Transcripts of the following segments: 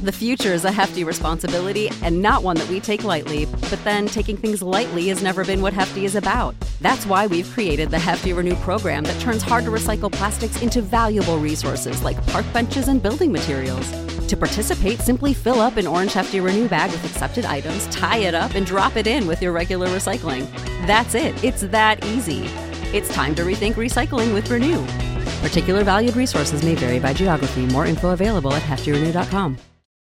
The future is a hefty responsibility and not one that we take lightly. But then taking things lightly has never been what Hefty is about. That's why we've created the Hefty Renew program that turns hard-to-recycle plastics into valuable resources like park benches and building materials. To participate, simply fill up an orange Hefty Renew bag with accepted items, tie it up, and drop it in with your regular recycling. That's it. It's that easy. It's time to rethink recycling with Renew. Particular valued resources may vary by geography. More info available at heftyrenew.com.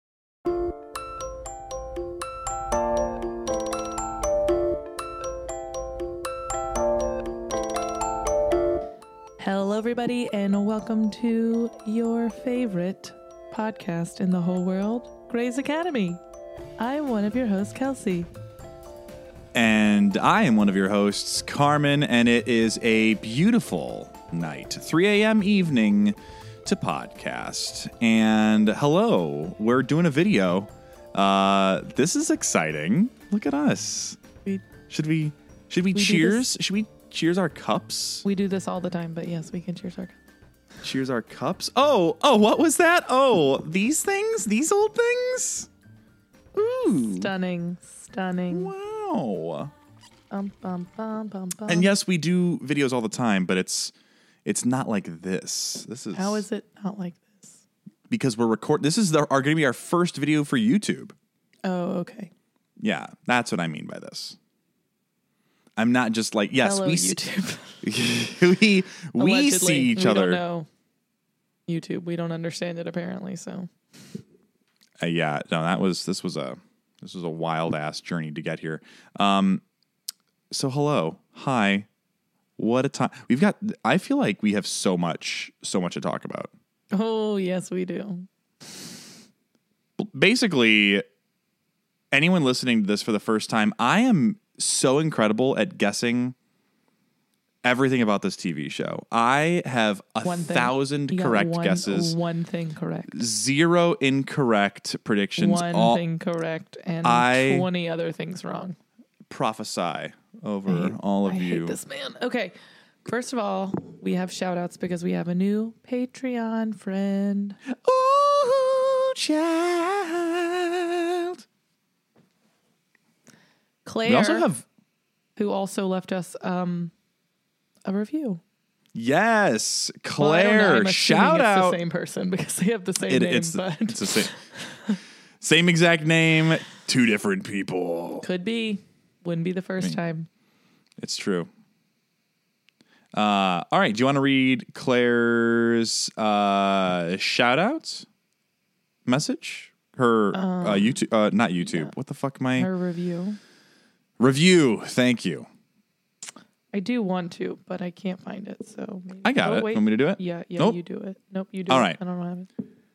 Hello, everybody, and welcome to your favorite podcast in the whole world, Grey's Academy. I'm one of your hosts, Kelsey. And I am one of your hosts, Carmen, and it is a beautiful night, 3 a.m. evening to podcast. And hello, we're doing a video. This is exciting. Look at us. Should we cheers? Should we cheers our cups? We do this all the time, but yes, we can cheers our cups. Cheers our cups. Oh, what was that? Oh, these things? These old things? Ooh. Stunning. Wow. Bum, bum, bum, bum, bum. And yes, we do videos all the time, but it's not like this. How is it not like this? Because we're this is going to be our first video for YouTube. Oh, okay. Yeah, that's what I mean by this. I'm not just like, yes, hello, we YouTube. we see each other. We don't know YouTube. We don't understand it apparently. So yeah, no, this was a wild ass journey to get here. So hello, hi, what a time we've got. I feel like we have so much to talk about. Oh yes, we do. Basically, anyone listening to this for the first time, I am so incredible at guessing everything about this TV show. I have 1,000 correct guesses. One thing correct. 0 incorrect predictions. One thing correct and 20 other things wrong. Prophesy over all of you. I hate this man. Okay. First of all, we have shout outs because we have a new Patreon friend. Ooh, child. Claire. We also have, who also left us a review. Yes, Well, Claire. I'm shout it's out. The same person because they have the same name. It's the same, same exact name, 2 different people. Could be. Wouldn't be the first time. It's true. All right. Do you want to read Claire's shout outs message? Her YouTube, not YouTube. Yeah. What the fuck am I? Her review. Review. Thank you. I do want to, but I can't find it. So maybe. I got it. Wait. Want me to do it? Yeah, nope. You do it. Nope, you do All it. right. I don't have it.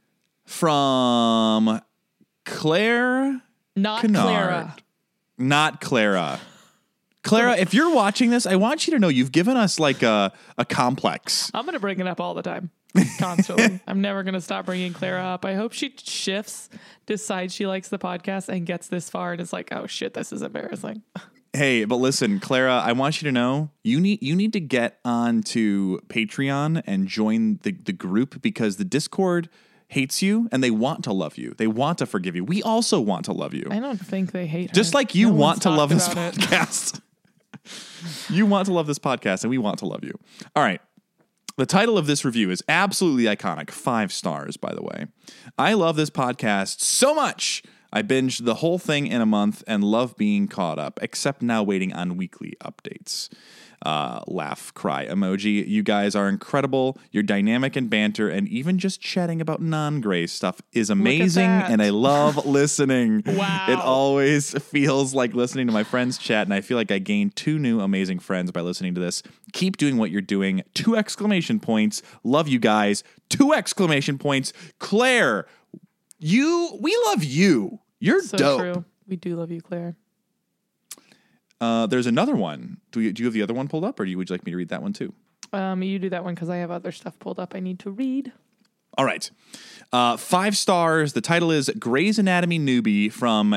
From Claire. Not Kennard. Clara. Not Clara. Clara, if you're watching this, I want you to know you've given us like a complex. I'm going to bring it up all the time. Constantly. I'm never going to stop bringing Clara up. I hope she shifts, decides she likes the podcast and gets this far and is like, oh shit, this is embarrassing. Hey, but listen, Clara, I want you to know you need to get onto Patreon and join the group because the Discord hates you and they want to love you. They want to forgive you. We also want to love you. I don't think they hate her. Just like you no want to love this podcast. You want to love this podcast and we want to love you. All right. The title of this review is absolutely iconic. 5 stars, by the way. I love this podcast so much. I binged the whole thing in a month and love being caught up, except now waiting on weekly updates. Laugh, cry emoji. You guys are incredible. Your dynamic and banter and even just chatting about non-Grey stuff is amazing and I love listening. Wow. It always feels like listening to my friends chat and I feel like I gained 2 new amazing friends by listening to this. Keep doing what you're doing. 2 exclamation points. Love you guys. 2 exclamation points. Claire, we love you. You're so dope. True. We do love you, Claire. There's another one. Do you have the other one pulled up, or would you like me to read that one too? You do that one because I have other stuff pulled up I need to read. All right. 5 stars. The title is Grey's Anatomy Newbie from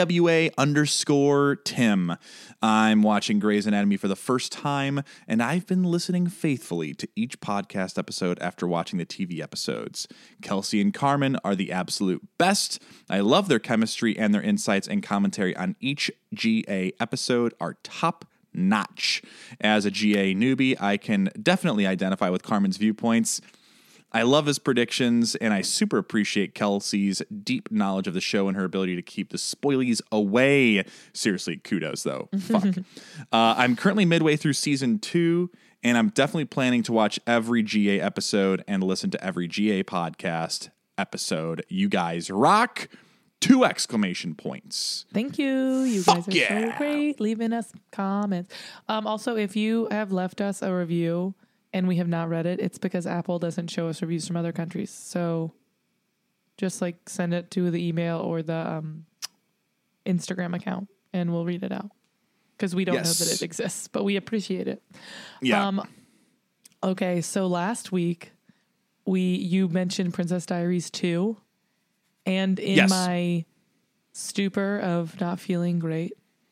TWA_Tim. I'm watching Grey's Anatomy for the first time, and I've been listening faithfully to each podcast episode after watching the TV episodes. Kelsey and Carmen are the absolute best. I love their chemistry, and their insights and commentary on each GA episode are top notch. As a GA newbie, I can definitely identify with Carmen's viewpoints. I love his predictions, and I super appreciate Kelsey's deep knowledge of the show and her ability to keep the spoilies away. Seriously, kudos, though. Fuck. I'm currently midway through season 2, and I'm definitely planning to watch every GA episode and listen to every GA podcast episode. You guys rock! 2 exclamation points. Thank you. You guys are so great. Leaving us comments. Also, if you have left us a review and we have not read it, it's because Apple doesn't show us reviews from other countries. So just like send it to the email or the Instagram account and we'll read it out. Because we don't know that it exists, but we appreciate it. Yeah. Okay, so last week you mentioned Princess Diaries 2. And in my stupor of not feeling great,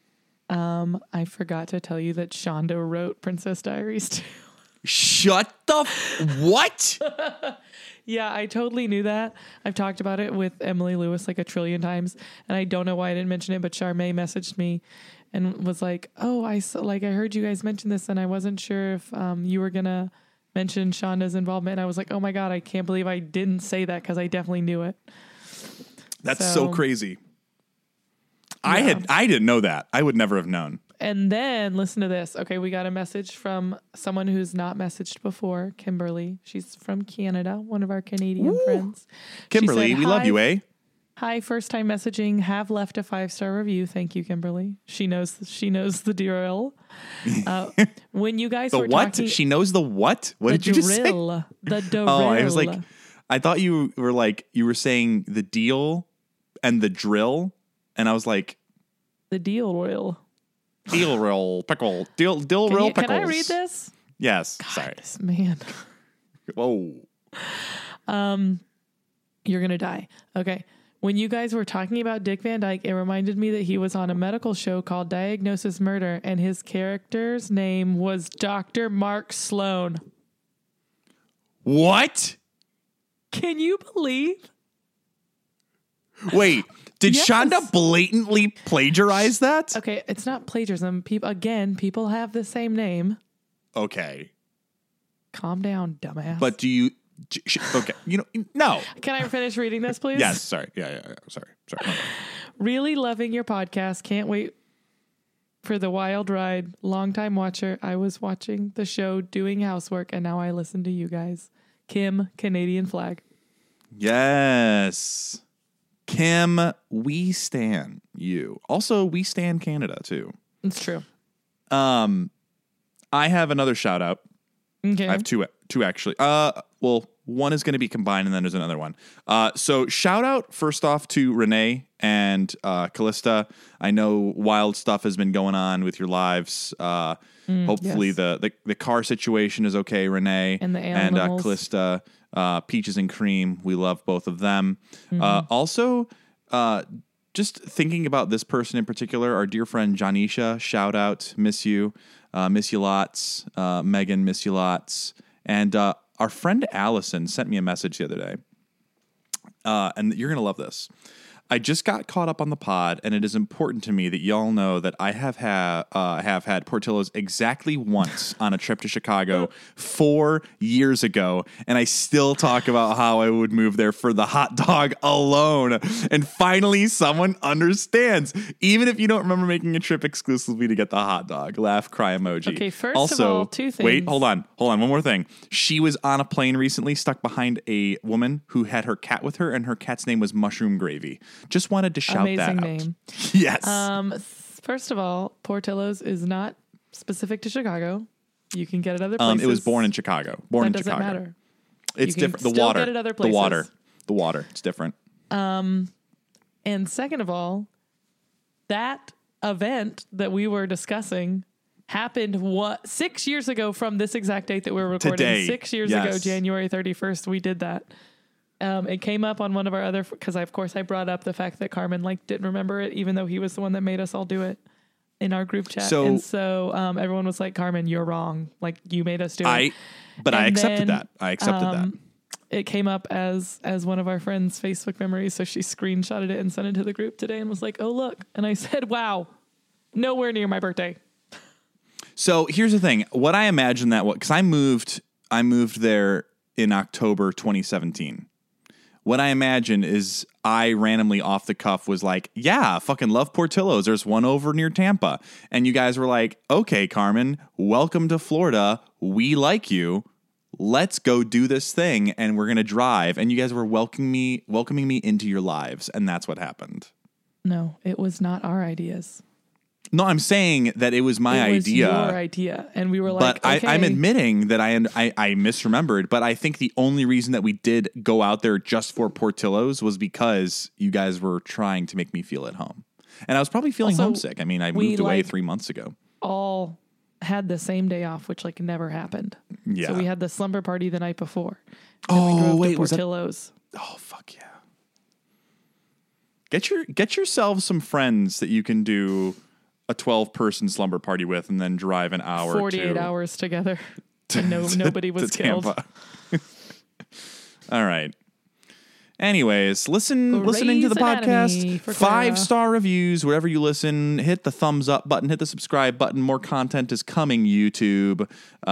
I forgot to tell you that Shonda wrote Princess Diaries 2. Shut the what? Yeah, I totally knew that. I've talked about it with Emily Lewis like a trillion times, and I don't know why I didn't mention it, but Charmaine messaged me and was like, "Oh, I heard you guys mention this, and I wasn't sure if you were gonna mention Shonda's involvement." And I was like, "Oh my God, I can't believe I didn't say that because I definitely knew it." That's so crazy. Yeah. I didn't know that. I would never have known. And then listen to this. Okay, we got a message from someone who's not messaged before, Kimberly. She's from Canada, one of our Canadian friends. Kimberly, said, we love you, eh? Hi, first time messaging. Have left a 5-star review. Thank you, Kimberly. She knows the drill. When you guys were what? talking, she knows the what? What did you just say? The drill. Oh, I was like, I thought you were saying the deal and the drill, and I was like, the deal royal. Deal roll pickle. Dill roll pickles. Can I read this? Yes. God, sorry. This man. Whoa. You're gonna die. Okay. When you guys were talking about Dick Van Dyke, it reminded me that he was on a medical show called Diagnosis Murder, and his character's name was Dr. Mark Sloan. What? Can you believe? Wait, did Yes. Shonda blatantly plagiarize that? Okay, it's not plagiarism. People have the same name. Okay. Calm down, dumbass. But do you... Okay, no. Can I finish reading this, please? Yes, sorry. Yeah. Sorry. Really loving your podcast. Can't wait for the wild ride. Longtime watcher. I was watching the show doing housework, and now I listen to you guys. Kim, Canadian flag. Yes. Kim, we stan you. Also, we stan Canada, too. It's true. I have another shout out. Okay. I have two actually. Well, one is going to be combined, and then there's another one. So shout out first off to Renee and Callista. I know wild stuff has been going on with your lives. Hopefully yes. the car situation is okay, Renee And the animals. Callista. Peaches and Cream. We love both of them. Also, just thinking about this person in particular, our dear friend Janisha. Shout out, miss you lots. Megan, miss you lots. And our friend Allison sent me a message the other day. And you're going to love this. I just got caught up on the pod, and it is important to me that y'all know that I have had Portillo's exactly once on a trip to Chicago 4 years ago, and I still talk about how I would move there for the hot dog alone. And finally, someone understands, even if you don't remember making a trip exclusively to get the hot dog. Laugh, cry emoji. Okay, first also, of all, 2 things. Wait, hold on. One more thing. She was on a plane recently, stuck behind a woman who had her cat with her, and her cat's name was Mushroom Gravy. Just wanted to shout Amazing that out. name. Yes. First of all, Portillo's is not specific to Chicago. You can get it other places. It was born in Chicago. That doesn't matter. It's You can different. The still water. get it other places. The water. It's different. And second of all, that event that we were discussing happened 6 years ago from this exact date that we're recording. Today. 6 years Yes. ago, January 31st, we did that. It came up on one of our other, because of course I brought up the fact that Carmen didn't remember it, even though he was the one that made us all do it in our group chat. So everyone was like, Carmen, you're wrong. You made us do it. I accepted that. I accepted that. It came up as one of our friends' Facebook memories. So she screenshotted it and sent it to the group today and was like, oh, look. And I said, wow, nowhere near my birthday. So here's the thing. What I imagine because I moved there in October 2017. What I imagine is I randomly off the cuff was like, yeah, fucking love Portillo's. There's one over near Tampa. And you guys were like, okay, Carmen, welcome to Florida. We like you. Let's go do this thing. And we're going to drive. And you guys were welcoming me into your lives. And that's what happened. No, it was not our ideas. No, I'm saying that it was my idea. Your idea. And we were like, but okay. I'm admitting that I misremembered. But I think the only reason that we did go out there just for Portillo's was because you guys were trying to make me feel at home. And I was probably feeling homesick. I mean, I moved away 3 months ago. All had the same day off, which never happened. Yeah. So we had the slumber party the night before. Was Portillo's. Oh, fuck yeah. Get yourselves some friends that you can do a 12-person slumber party with, and then drive an hour 48 hours together. And nobody was killed. All right. Anyways, listening to the podcast, 5-star reviews, wherever you listen, hit the thumbs up button, hit the subscribe button. More content is coming, YouTube.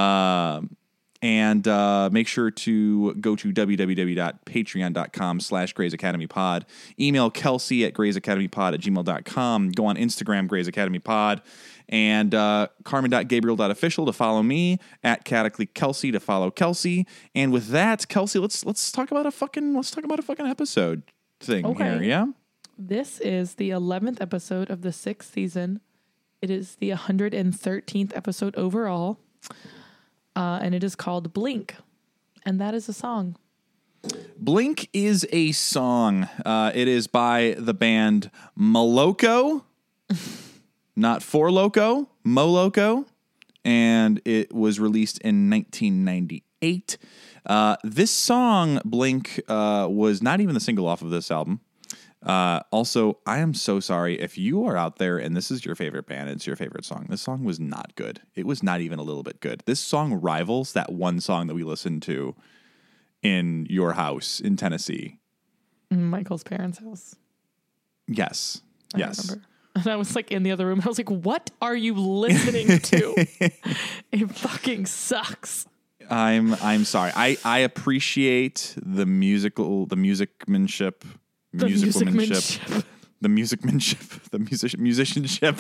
And make sure to go to www.patreon.com/Grey's Academy Pod. Email Kelsey at graysacademypod@gmail.com. Go on Instagram, Grey's Academy Pod. And Carmen.Gabriel.official to follow me, at Catacly Kelsey to follow Kelsey. And with that, Kelsey, let's talk about a fucking episode thing here, yeah? This is the 11th episode of the 6th season. It is the 113th episode overall. And it is called Blink. And that is a song. Blink is a song. It is by the band Moloko. Not For Loco, Moloko. And it was released in 1998. This song, Blink, was not even the single off of this album. Also, I am so sorry if you are out there and this is your favorite band, it's your favorite song. This song was not good. It was not even a little bit good. This song rivals that one song that we listened to in your house in Tennessee. Michael's parents' house. Yes. I remember. And I was in the other room. I was like, what are you listening to? It fucking sucks. I'm sorry. I appreciate the musicmanship. The musicianship.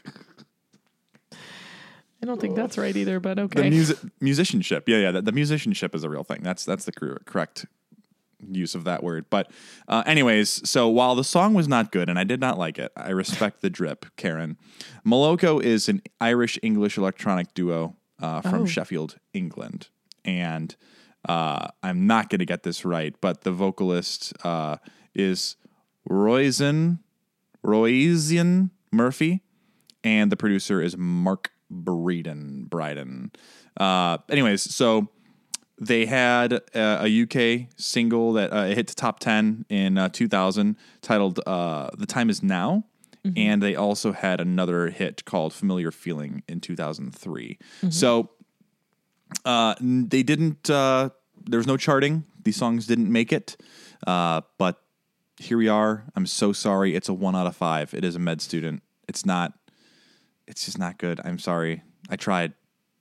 I don't think that's right either, but okay. Musicianship. Yeah. The musicianship is a real thing. That's the correct use of that word. But anyways, so while the song was not good and I did not like it, I respect the drip, Karen. Moloko is an Irish-English electronic duo from Sheffield, England. And I'm not going to get this right, but the vocalist is Roisin Murphy, and the producer is Mark Bryden. Anyways, so they had a UK single that hit the top 10 in 2000 titled The Time Is Now. Mm-hmm. And they also had another hit called Familiar Feeling in 2003. Mm-hmm. So they didn't, there's no charting. These songs didn't make it. But here we are. I'm so sorry. It's a 1 out of 5. It is a med student. It's just not good. I'm sorry. I tried.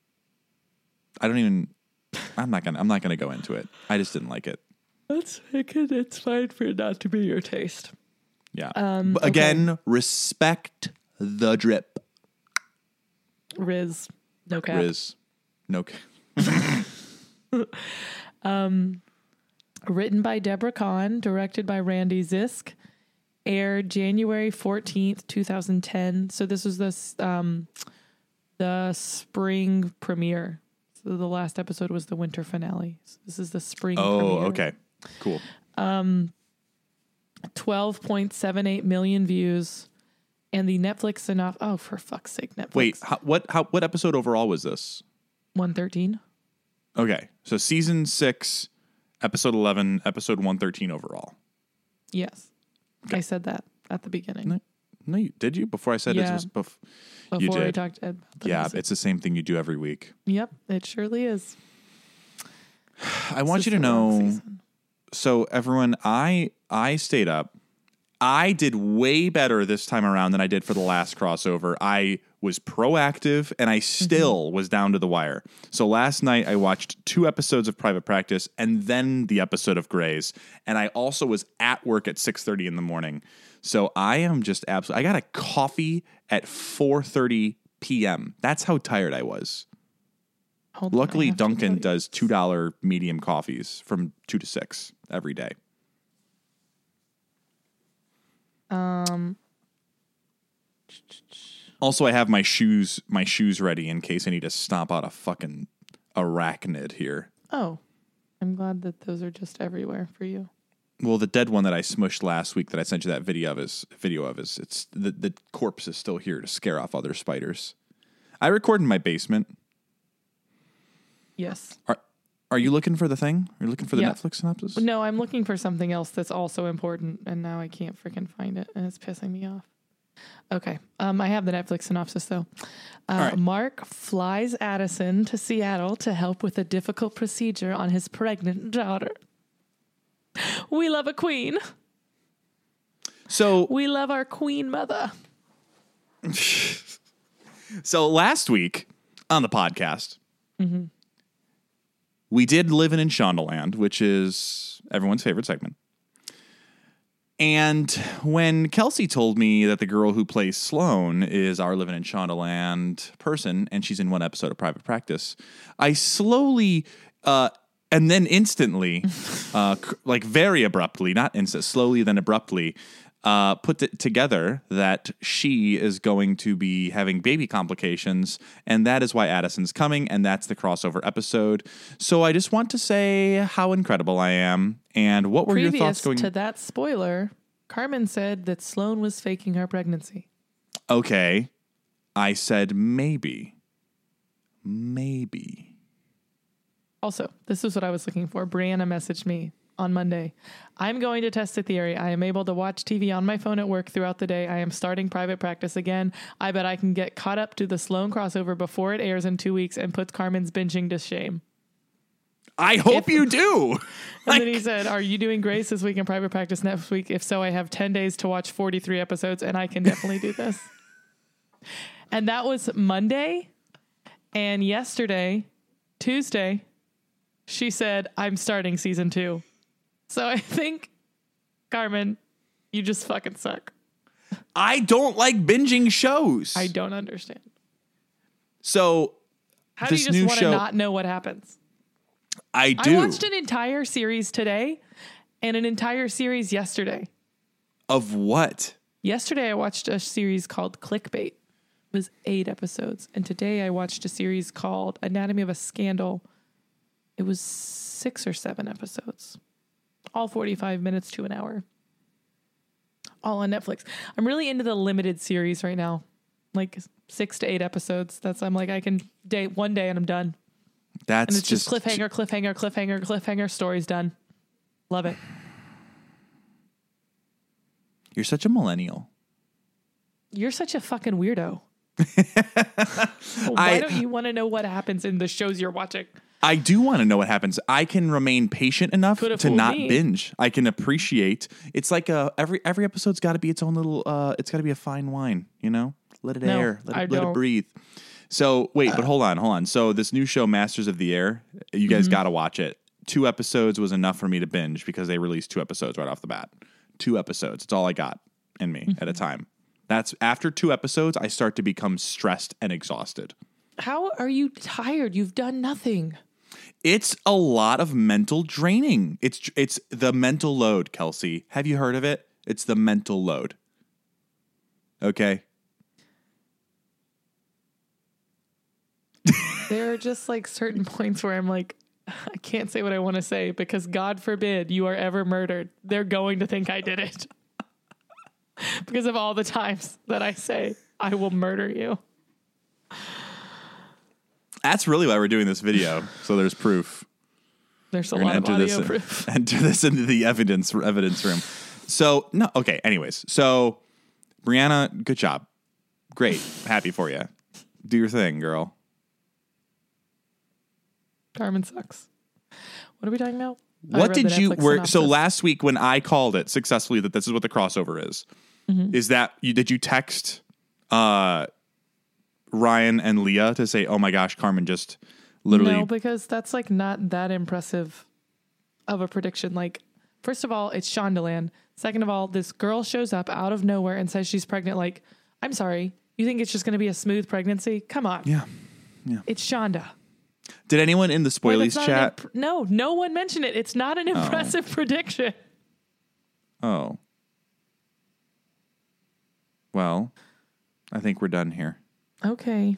I'm not gonna go into it. I just didn't like it. It's fine for it not to be your taste. Yeah. But again, respect the drip. Riz. No cap. Riz. No cap. Written by Deborah Kahn, directed by Randy Zisk, aired January 14th, 2010. So this was the spring premiere. So the last episode was the winter finale. So this is the spring premiere. Oh, okay. Cool. 12.78 million views. And the Netflix oh, for fuck's sake, Netflix. Wait, what episode overall was this? 113. Okay. So season 6 episode 11, episode 113 overall. Yes. Okay. I said that at the beginning. No, did you? Before I said it was before you did. we talked about it's the same thing you do every week. Yep, it surely is. I want you to know. So everyone, I stayed up. I did way better this time around than I did for the last crossover. I was proactive, and I still was down to the wire. So last night, I watched 2 episodes of Private Practice and then the episode of Grey's. And I also was at work at 6:30 in the morning. So I am just absolutely... I got a coffee at 4:30 p.m. That's how tired I was. Luckily, Dunkin' does $2 medium coffees from 2 to 6 every day. Also, I have my shoes ready in case I need to stomp out a fucking arachnid here. Oh, I'm glad that those are just everywhere for you. Well, the dead one that I smushed last week that I sent you that video of is it's the corpse is still here to scare off other spiders. I record in my basement. Yes. Are you looking for the thing? Are you looking for the Netflix synopsis? No, I'm looking for something else that's also important, and now I can't freaking find it, and it's pissing me off. Okay. I have the Netflix synopsis, though. Right. Mark flies Addison to Seattle to help with a difficult procedure on his pregnant daughter. We love a queen. So we love our queen mother. So last week on the podcast, we did Living in Shondaland, which is everyone's favorite segment. And when Kelsey told me that the girl who plays Sloane is our Living in Shondaland person, and she's in one episode of Private Practice, I slowly, and then instantly, like very abruptly, not instant, slowly then abruptly, put it together that she is going to be having baby complications, and that is why Addison's coming, and that's the crossover episode. So I just want to say how incredible I am, and what were your thoughts going... to that spoiler, Carmen said that Sloane was faking her pregnancy. Okay. I said maybe. Maybe. Also, this is what I was looking for. Brianna messaged me on Monday. I'm going to test a theory. I am able to watch TV on my phone at work throughout the day. I am starting Private Practice again. I bet I can get caught up to the Sloane crossover before it airs in 2 weeks and puts Carmen's binging to shame. I hope you do. And then he said, are you doing Grace this week in Private Practice next week? If so, I have 10 days to watch 43 episodes and I can definitely do this. And that was Monday. And yesterday, Tuesday, she said, I'm starting season 2. So I think, Carmen, you just fucking suck. I don't like binging shows. I don't understand. So, how do you just want to not know what happens? I do. I watched an entire series today and an entire series yesterday. Of what? Yesterday, I watched a series called Clickbait. It was 8 episodes. And today, I watched a series called Anatomy of a Scandal. It was 6 or 7 episodes. All 45 minutes to an hour. All on Netflix. I'm really into the limited series right now. Like 6 to 8 episodes. I'm like, I can date one day and I'm done. And it's just cliffhanger, story's done. Love it. You're such a millennial. You're such a fucking weirdo. Why don't you want to know what happens in the shows you're watching? I do want to know what happens. I can remain patient enough to not binge. I can appreciate. It's like every episode's got to be its own little. It's got to be a fine wine, you know. Let it air. Let it breathe. So wait, but hold on. So this new show, Masters of the Air, you guys got to watch it. 2 episodes was enough for me to binge because they released 2 episodes right off the bat. 2 episodes. It's all I got in me at a time. That's after 2 episodes, I start to become stressed and exhausted. How are you tired? You've done nothing. It's a lot of mental draining. It's the mental load, Kelsey. Have you heard of it? It's the mental load. Okay. There are just like certain points where I'm like, I can't say what I want to say because God forbid you are ever murdered. They're going to think I did it. Because of all the times that I say, I will murder you. That's really why we're doing this video. So there's proof. There's a We're lot gonna of audio proof. Enter this into the evidence room. So, no, okay, anyways. So, Brianna, good job. Great. Happy for you. Do your thing, girl. Carmen sucks. What are we talking about? What did you... So last week when I called it successfully that this is what the crossover is, is that... Did you text Ryan and Leah to say, oh my gosh, Carmen just literally... No, because that's like not that impressive of a prediction. Like, first of all, it's Shondaland. Second of all, this girl shows up out of nowhere and says she's pregnant. Like, I'm sorry. You think it's just going to be a smooth pregnancy? Come on. Yeah. It's Shonda. Did anyone in the spoilies chat? No one mentioned it. It's not an impressive prediction. Oh. Well, I think we're done here. Okay.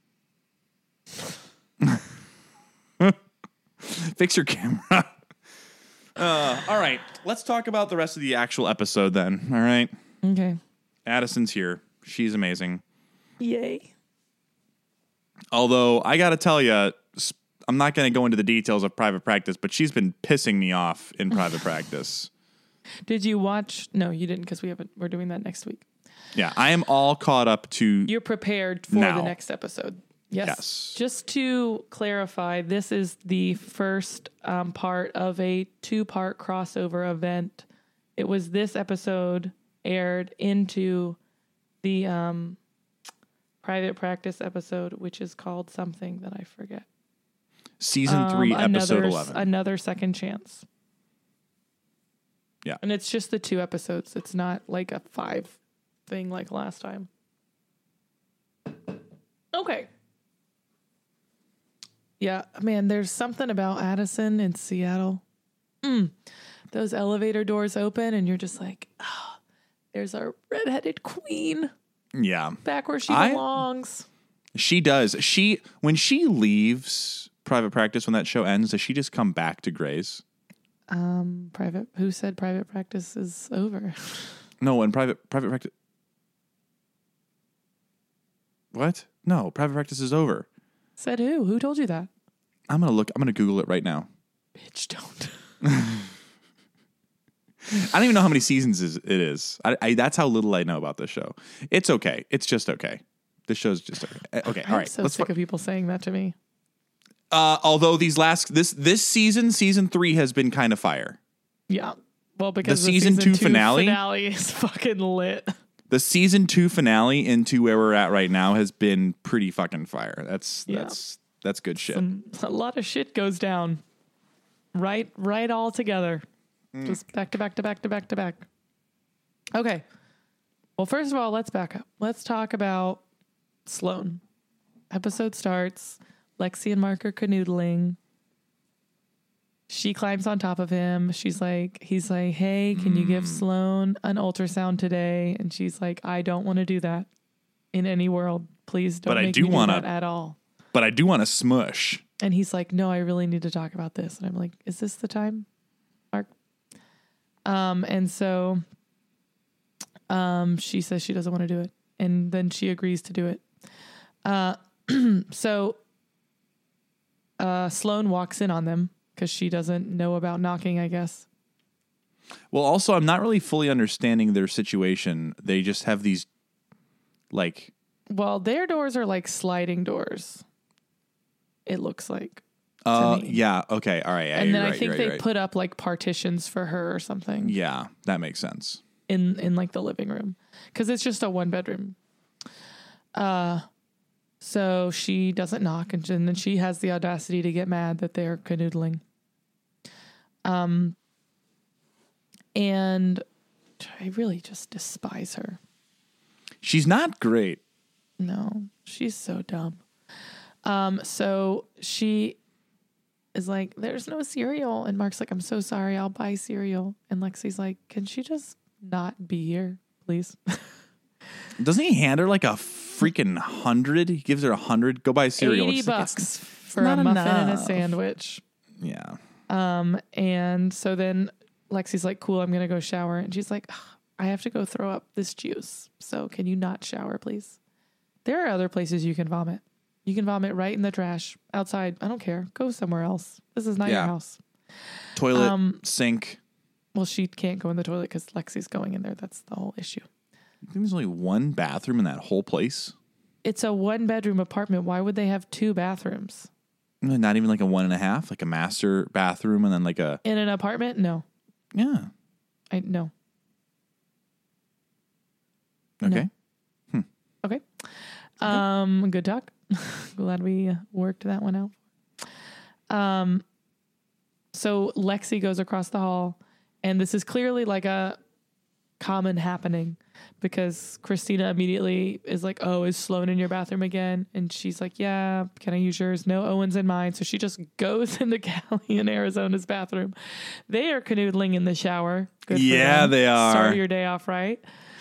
Fix your camera. All right. Let's talk about the rest of the actual episode then. All right. Okay. Addison's here. She's amazing. Yay. Although, I got to tell you, I'm not going to go into the details of Private Practice, but she's been pissing me off in Private Practice. Did you watch? No, you didn't, because we're doing that next week. Yeah, I am all caught up to... You're prepared for now. the next episode. Yes. Just to clarify, this is the first part of a 2-part crossover event. It was this episode aired into the Private Practice episode, which is called something that I forget. Season 3, episode 11. Another Second Chance. Yeah. And it's just the 2 episodes. It's not like a 5 thing like last time. Okay. Yeah, man, there's something about Addison in Seattle. Those elevator doors open and you're just like, oh, there's our redheaded queen. Yeah. Back where she belongs. She does. When she leaves Private Practice, when that show ends, does she just come back to Grey's? Who said Private Practice is over? No, when Private Practice... What? No, Private Practice is over. Said who? Who told you that? I'm going to Google it right now. Bitch, don't. I don't even know how many seasons it is. That's how little I know about this show. It's okay. It's just okay. This show's just okay. Okay, all right. I'm so sick of people saying that to me. Although this season 3 has been kind of fire. Yeah. Well, because the season 2 finale is fucking lit. The season 2 finale into where we're at right now has been pretty fucking fire. That's good shit. A lot of shit goes down. Right all together. Just back to back to back to back to back. Okay. Well, first of all, let's back up. Let's talk about Sloan. Episode starts. Lexi and Mark are canoodling. She climbs on top of him. He's like, hey, can you give Sloan an ultrasound today? And she's like, I don't want to do that in any world. Please don't make me do that at all. But I do want to smush. And he's like, no, I really need to talk about this. And I'm like, is this the time, Mark? And so she says she doesn't want to do it. And then she agrees to do it. So Sloan walks in on them because she doesn't know about knocking, I guess. Well, also, I'm not really fully understanding their situation. They just have these, like... Well, their doors are like sliding doors. It looks like. To me. Yeah. Okay. All right. Yeah, and then I think they put up like partitions for her or something. Yeah, that makes sense. In like the living room, because it's just a 1-bedroom. So she doesn't knock, and then she has the audacity to get mad that they're canoodling. And I really just despise her. She's not great. No, she's so dumb. So she is like, there's no cereal. And Mark's like, I'm so sorry, I'll buy cereal. And Lexi's like, can she just not be here, please? Doesn't he hand her like a freaking 100? He gives her 100. Go buy cereal. $80 for a muffin and a sandwich. Yeah. And so then Lexi's like, cool, I'm going to go shower. And she's like, I have to go throw up this juice. So can you not shower, please? There are other places you can vomit. You can vomit right in the trash outside. I don't care. Go somewhere else. This is not your house. Toilet, sink. Well, she can't go in the toilet because Lexi's going in there. That's the whole issue. I think there's only one bathroom in that whole place. It's a 1-bedroom apartment. Why would they have 2 bathrooms? Not even like a 1.5, like a master bathroom and then like a... In an apartment? No. Yeah. No. Okay. No. Okay. Good talk. Glad we worked that one out. So Lexi goes across the hall, and this is clearly like a common happening because Christina immediately is like, oh, is Sloan in your bathroom again? And she's like, yeah, can I use yours? No, Owen's in mine. So she just goes into Callie and Arizona's bathroom. They are canoodling in the shower. Good for them. They are. Start your day off right.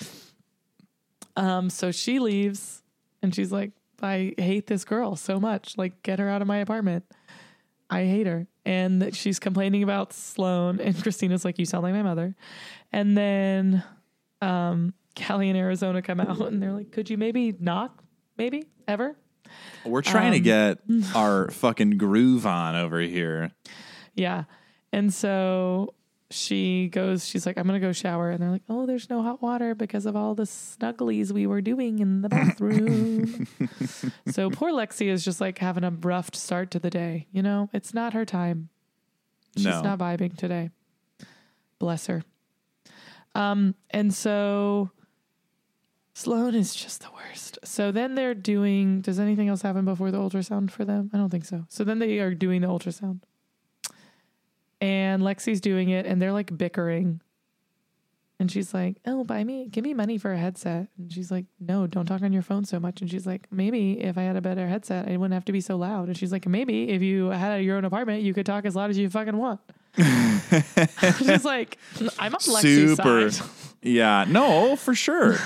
So she leaves and she's like, I hate this girl so much. Like, get her out of my apartment. I hate her. And she's complaining about Sloan, and Christina's like, you sound like my mother. And then Callie and Arizona come out and they're like, could you maybe knock? Maybe? Ever? We're trying to get our fucking groove on over here. Yeah. And so she goes, she's like, I'm going to go shower. And they're like, oh, there's no hot water because of all the snugglies we were doing in the bathroom. So poor Lexi is just like having a rough start to the day. You know, it's not her time. She's not vibing today. Bless her. And so Sloan is just the worst. So then they're doing, does anything else happen before the ultrasound for them? I don't think so. So then they are doing the ultrasound. And Lexi's doing it, and they're like bickering. And she's like, oh, give me money for a headset. And she's like, no, don't talk on your phone so much. And she's like, maybe if I had a better headset, I wouldn't have to be so loud. And she's like, maybe if you had your own apartment, you could talk as loud as you fucking want. She's like, I'm on Lexi's side. Yeah, no, for sure.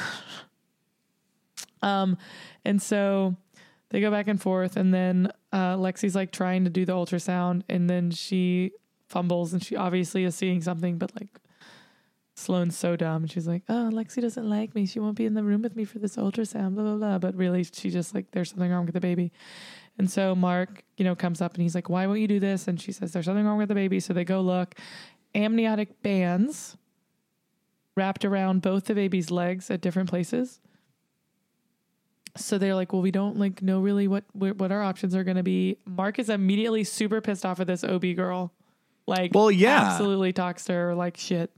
And so they go back and forth, and then Lexi's like trying to do the ultrasound, and then she fumbles, and she obviously is seeing something, but like Sloan's so dumb. She's like, oh, Lexi doesn't like me. She won't be in the room with me for this ultrasound, blah, blah, blah. But really, she just like, there's something wrong with the baby. And so Mark, comes up and he's like, why won't you do this? And she says, there's something wrong with the baby. So they go look. Amniotic bands wrapped around both the baby's legs at different places. So they're like, well, we don't like know really what our options are going to be. Mark is immediately super pissed off at this OB girl. Like, well, yeah, absolutely talks to her like shit.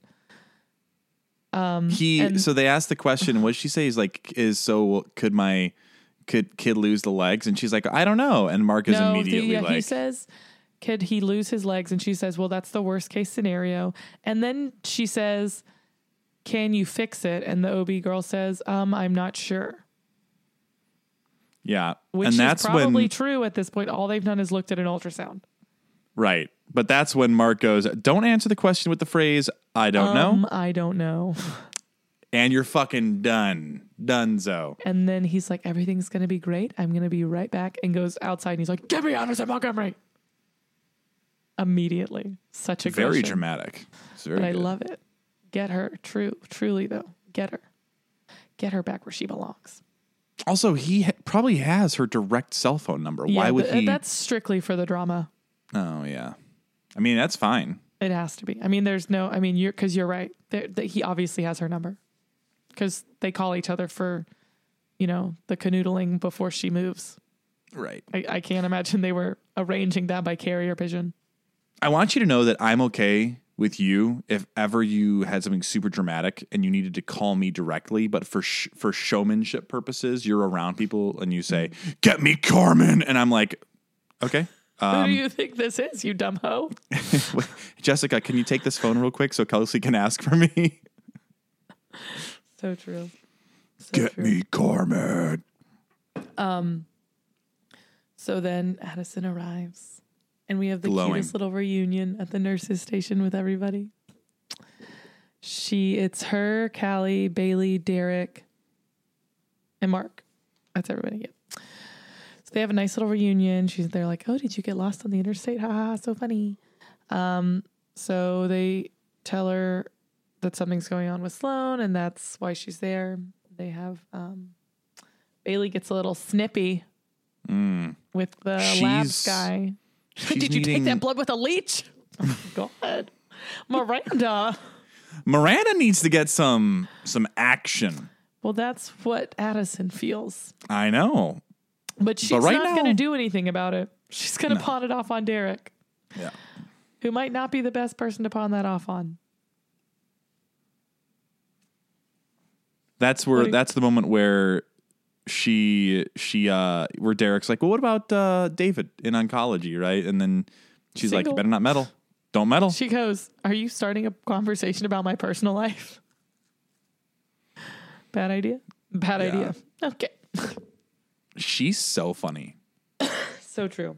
So they asked the question, what did she say? He's like, could kid lose the legs? And she's like, I don't know. And Mark is immediately like, he says, could he lose his legs? And she says, well, that's the worst case scenario. And then she says, can you fix it? And the OB girl says, I'm not sure. Yeah. Which and is probably true at this point. All they've done is looked at an ultrasound. Right. But that's when Mark goes, don't answer the question with the phrase, I don't know. I don't know. And you're fucking done. Donezo. And then he's like, everything's going to be great. I'm going to be right back. And goes outside and he's like, get me out of Montgomery. Immediately. Such a very dramatic. But I love it. Get her. Truly though. Get her. Get her back where she belongs. Also, he probably has her direct cell phone number. Yeah, why would he? That's strictly for the drama. Oh, yeah. I mean, that's fine. It has to be. I mean, you're right. He obviously has her number because they call each other for, the canoodling before she moves. Right. I can't imagine they were arranging that by carrier pigeon. I want you to know that I'm okay with you if ever you had something super dramatic and you needed to call me directly, but for showmanship purposes, you're around people and you say, get me Carmen. And I'm like, okay. Who do you think this is, you dumb hoe? Jessica, can you take this phone real quick so Kelsey can ask for me? So true. Get me Carmen. So then Addison arrives and we have the Glowing. cutest little reunion at the nurse's station with everybody. It's her, Callie, Bailey, Derek, and Mark. That's everybody. Yeah. They have a nice little reunion. They're like, oh, did you get lost on the interstate? Ha ha, so funny. So they tell her that something's going on with Sloan and that's why she's there. They have, Bailey gets a little snippy with the labs guy. Did you take that blood with a leech? God. Miranda. Miranda needs to get some action. Well, that's what Addison feels. I know. But she's right not now- going to do anything about it. She's going to pawn it off on Derek, Yeah. who might not be the best person to pawn that off on. That's the moment where where Derek's like, well, what about David in oncology, right? And then she's like, you better not meddle. Don't meddle. She goes, are you starting a conversation about my personal life? Bad idea? Bad idea. Okay. She's so funny. So true.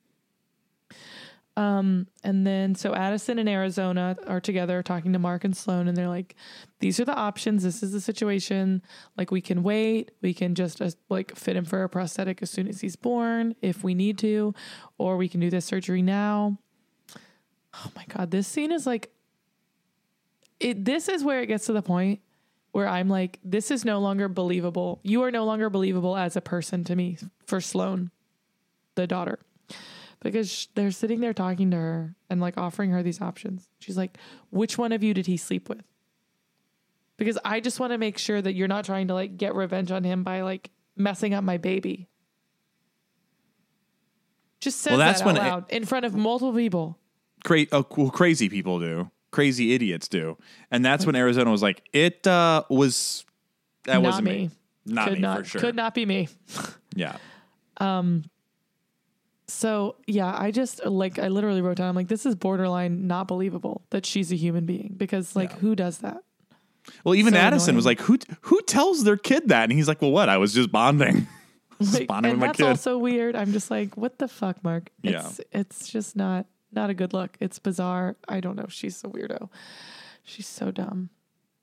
And then so Addison and Arizona are together talking to Mark and Sloan, and they're like, these are the options. This is the situation. Like, we can wait. We can just like fit him for a prosthetic as soon as he's born if we need to, or we can do this surgery now. Oh my God. This scene is like, this is where it gets to the point where I'm like, this is no longer believable. You are no longer believable as a person to me for Sloan, the daughter. Because they're sitting there talking to her and like offering her these options. She's like, which one of you did he sleep with? Because I just want to make sure that you're not trying to like get revenge on him by like messing up my baby. Just says that out loud in front of multiple people. Crazy people do. Crazy idiots do. And that's when Arizona was like, that wasn't me. Not me for sure. Could not be me. Yeah. So yeah, I literally wrote down, I'm like, this is borderline not believable that she's a human being, because like, who does that? Well, even So Addison annoying. was like, who tells their kid that? And he's like, well, what? I was just bonding. Like, bonding with and my that's kid. also weird. I'm just like, what the fuck, Mark? It's just not a good look. It's bizarre. I don't know. She's a weirdo. She's so dumb.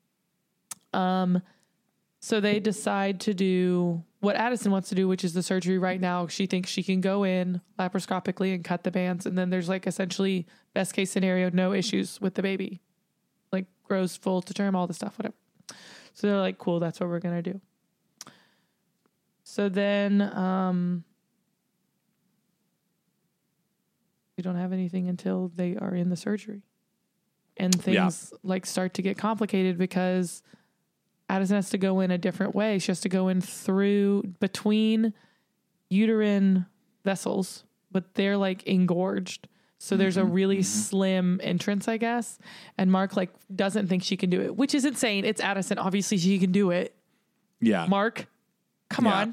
So they decide to do what Addison wants to do, which is the surgery right now. She thinks she can go in laparoscopically and cut the bands. And then there's like essentially best case scenario, no issues with the baby. Like grows full to term, all the stuff, whatever. So they're like, cool, that's what we're going to do. So then we don't have anything until they are in the surgery. And things like start to get complicated because Addison has to go in a different way. She has to go in between uterine vessels, but they're like engorged. So there's a really slim entrance, I guess. And Mark like doesn't think she can do it, which is insane. It's Addison. Obviously she can do it. Yeah. Mark, come on.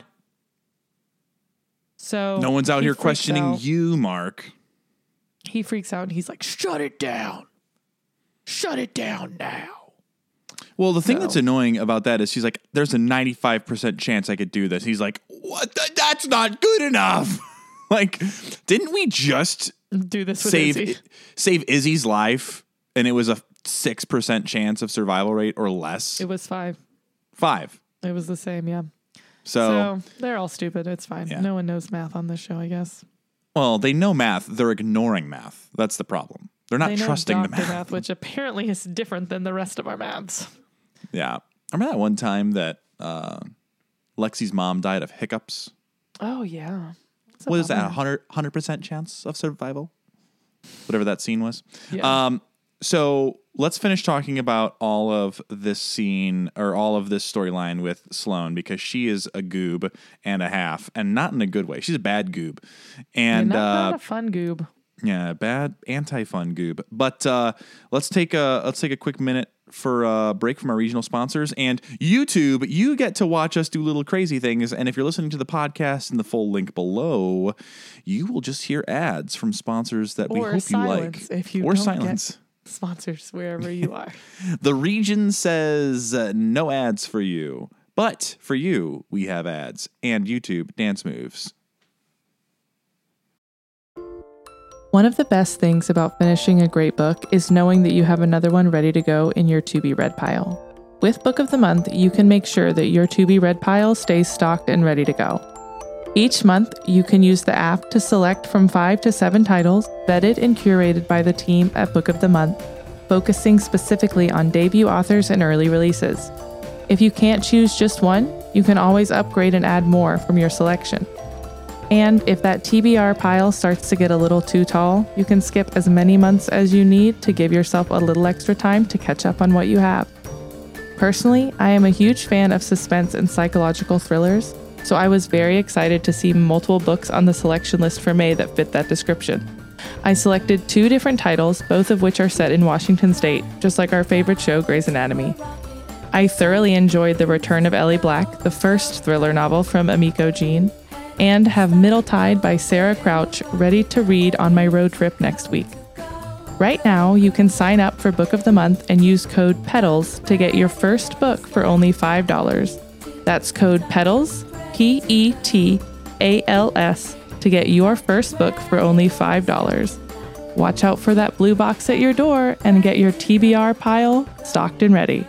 So no one's out he here freaks questioning out. you, Mark. He freaks out and he's like, shut it down. Shut it down now. Well, the thing that's annoying about that is she's like, there's a 95% chance I could do this. He's like, what? That's not good enough. Like, didn't we just do this with Izzy? save Izzy's life? And it was a 6% chance of survival rate or less. It was 5. 5. It was the same, yeah. So they're all stupid. It's fine. Yeah. No one knows math on this show, I guess. Well, they know math. They're ignoring math. That's the problem. They're not They know trusting the doctor math. which apparently is different than the rest of our maths. Yeah. Remember that one time that Lexi's mom died of hiccups? Oh, yeah. What is that? 100% chance of survival? Whatever that scene was. Yeah. So let's finish talking about all of this scene or all of this storyline with Sloan, because she is a goob and a half, and not in a good way. She's a bad goob. And not a fun goob. yeah, bad anti-fun goob. But let's take a quick minute for a break from our regional sponsors. And YouTube, you get to watch us do little crazy things. And if you're listening to the podcast in the full link below, you will just hear ads from sponsors that we hope you like. If you or don't silence. Get sponsors wherever you are. The region says no ads for you. But for you, we have ads and YouTube dance moves. One of the best things about finishing a great book is knowing that you have another one ready to go in your to-be-read pile. With Book of the Month, you can make sure that your to-be-read pile stays stocked and ready to go. Each month, you can use the app to select from 5 to 7 titles, vetted and curated by the team at Book of the Month, focusing specifically on debut authors and early releases. If you can't choose just one, you can always upgrade and add more from your selection. And if that TBR pile starts to get a little too tall, you can skip as many months as you need to give yourself a little extra time to catch up on what you have. Personally, I am a huge fan of suspense and psychological thrillers, so I was very excited to see multiple books on the selection list for May that fit that description. I selected 2 different titles, both of which are set in Washington State, just like our favorite show, Grey's Anatomy. I thoroughly enjoyed The Return of Ellie Black, the first thriller novel from Emiko Jean, and have Middle Tide by Sarah Crouch ready to read on my road trip next week. Right now, you can sign up for Book of the Month and use code PETALS to get your first book for only $5. That's code PETALS, PETALS, to get your first book for only $5. Watch out for that blue box at your door and get your TBR pile stocked and ready.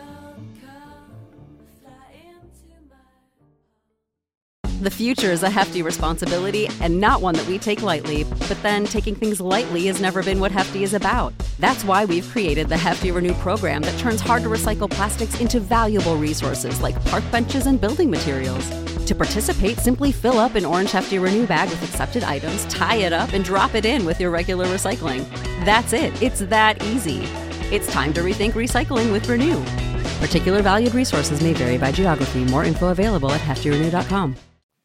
The future is a hefty responsibility and not one that we take lightly. But then taking things lightly has never been what Hefty is about. That's why we've created the Hefty Renew program that turns hard-to-recycle plastics into valuable resources like park benches and building materials. To participate, simply fill up an orange Hefty Renew bag with accepted items, tie it up, and drop it in with your regular recycling. That's it. It's that easy. It's time to rethink recycling with Renew. Particular valued resources may vary by geography. More info available at heftyrenew.com.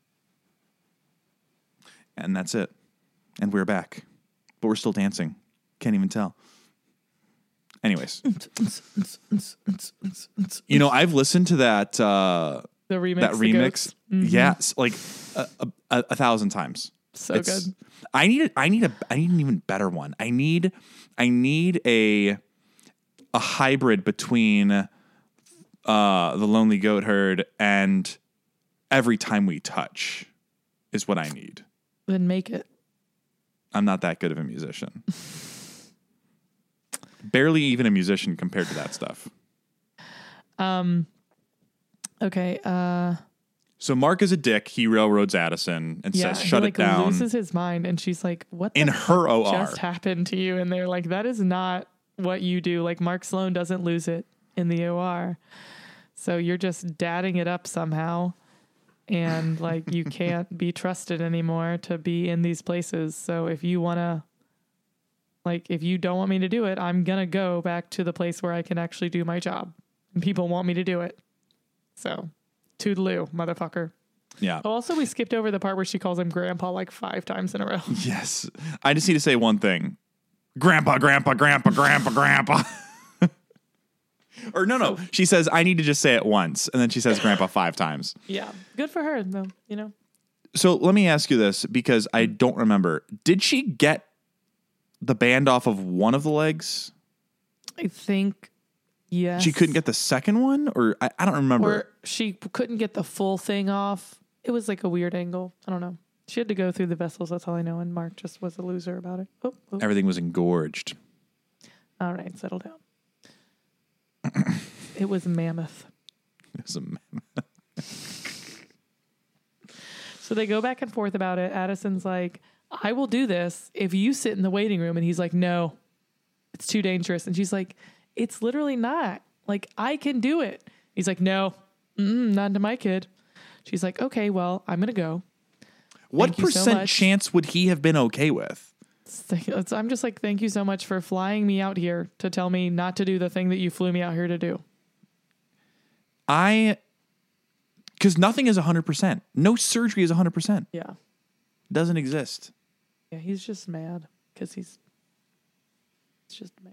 And that's it. And we're back. But we're still dancing. Can't even tell. Anyways. I've listened to that the remix. That remix. Mm-hmm. Yes, like 1,000 times. So good. I need an even better one. I need a hybrid between The Lonely Goat Herd and Every Time We Touch is what I need. Then make it. I'm not that good of a musician. Barely even a musician compared to that stuff. Okay. So Mark is a dick. He railroads Addison and says, "Shut it down." He loses his mind, and she's like, "What in her OR just happened to you?" And they're like, "That is not what you do." Like Mark Sloan doesn't lose it in the OR, so you're just dadding it up somehow. And like, you can't be trusted anymore to be in these places. So if you want to, like, if you don't want me to do it, I'm going to go back to the place where I can actually do my job and people want me to do it. So toodaloo, motherfucker. Yeah. Oh, also, we skipped over the part where she calls him grandpa like 5 times in a row. Yes. I just need to say one thing. Grandpa, grandpa, grandpa, grandpa, grandpa. Or no. She says, I need to just say it once. And then she says grandpa 5 times. Yeah. Good for her, though, So let me ask you this, because I don't remember. Did she get the band off of one of the legs? I think, yes. She couldn't get the second one? Or I don't remember. Or she couldn't get the full thing off. It was like a weird angle. I don't know. She had to go through the vessels. That's all I know. And Mark just was a loser about it. Oh. Everything was engorged. All right. Settle down. It was mammoth. So they go back and forth about it. Addison's like, I will do this if you sit in the waiting room. And he's like, no, it's too dangerous. And she's like, it's literally not. Like, I can do it. He's like, no, not to my kid. She's like, okay, well, I'm going to go. What percent chance would he have been okay with? I'm just like, thank you so much for flying me out here to tell me not to do the thing that you flew me out here to do. Because nothing is 100%. No surgery is 100%. Yeah. Doesn't exist. Yeah, he's just mad because he's just mad.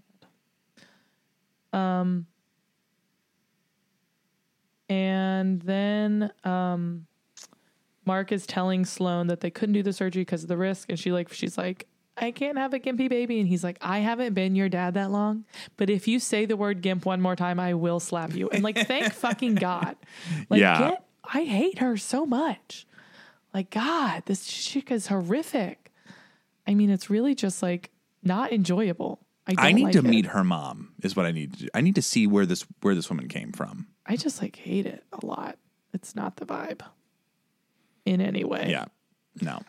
And then Mark is telling Sloan that they couldn't do the surgery because of the risk. And she's like, I can't have a gimpy baby. And he's like, I haven't been your dad that long, but if you say the word gimp one more time, I will slap you. And like, thank fucking God. Like, yeah. I hate her so much. Like, God, this chick is horrific. I mean, it's really just like not enjoyable. I need to meet her mom is what I need to do. I need to see where this woman came from. I just like hate it a lot. It's not the vibe in any way. Yeah. No.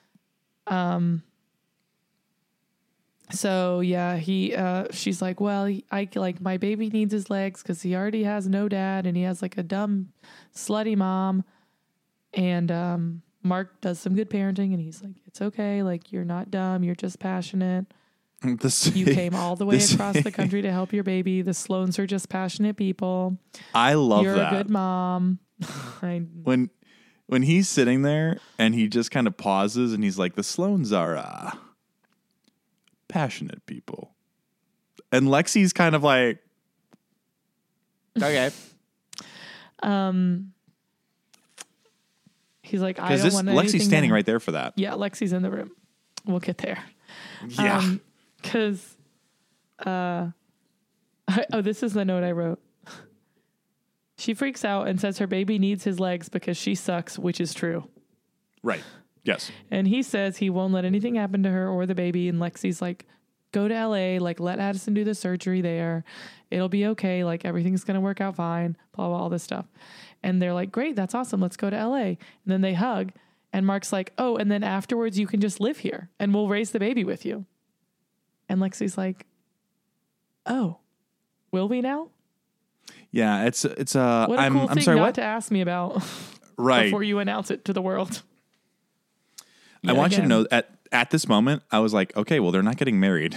So yeah, she's like, well, my baby needs his legs because he already has no dad and he has like a dumb, slutty mom. And Mark does some good parenting and he's like, it's okay. Like, you're not dumb. You're just passionate. You came all the way across the country to help your baby. The Sloans are just passionate people. I love You're that. a good mom. When he's sitting there and he just kind of pauses and he's like, the Sloans are passionate people. And Lexi's kind of like, okay. He's like, I don't want to. Lexi's standing right there for that. Yeah, Lexi's in the room. We'll get there. Yeah. Because, this is the note I wrote. She freaks out and says her baby needs his legs because she sucks, which is true. Right. Yes. And he says he won't let anything happen to her or the baby. And Lexi's like, go to LA, like let Addison do the surgery there. It'll be okay. Like everything's going to work out fine, blah, blah, all this stuff. And they're like, great, that's awesome. Let's go to LA. And then they hug and Mark's like, oh, and then afterwards you can just live here and we'll raise the baby with you. And Lexi's like, oh, will we now? Yeah, it's what a cool I'm thing sorry, not what? to ask me about Right. before you announce it to the world. I want you to know at this moment, I was like, okay, well, they're not getting married.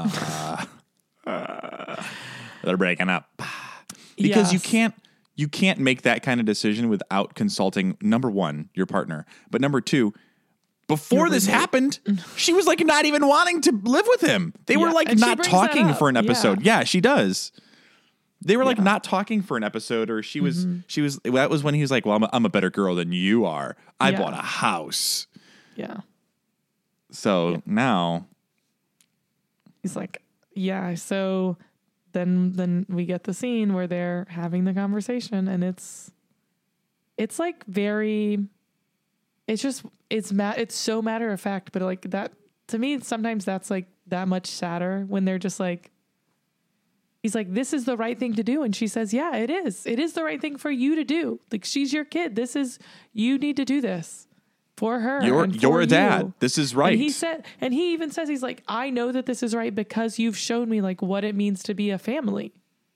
They're breaking up. Because you can't make that kind of decision without consulting, number one, your partner. But number two, before this happened, she was like not even wanting to live with him. They were like not talking for an episode. Yeah, she does. They were like not talking for an episode, or she was, that was when he was like, well, I'm a better girl than you are. I bought a house. Yeah. So now he's like, yeah. So then we get the scene where they're having the conversation and it's like very, it's so matter of fact, but like that to me, sometimes that's like that much sadder when they're just like, he's like, this is the right thing to do. And she says, yeah, it is. It is the right thing for you to do. Like, she's your kid. You need to do this for her. You're a dad. This is right. And he even says, he's like, I know that this is right because you've shown me like what it means to be a family.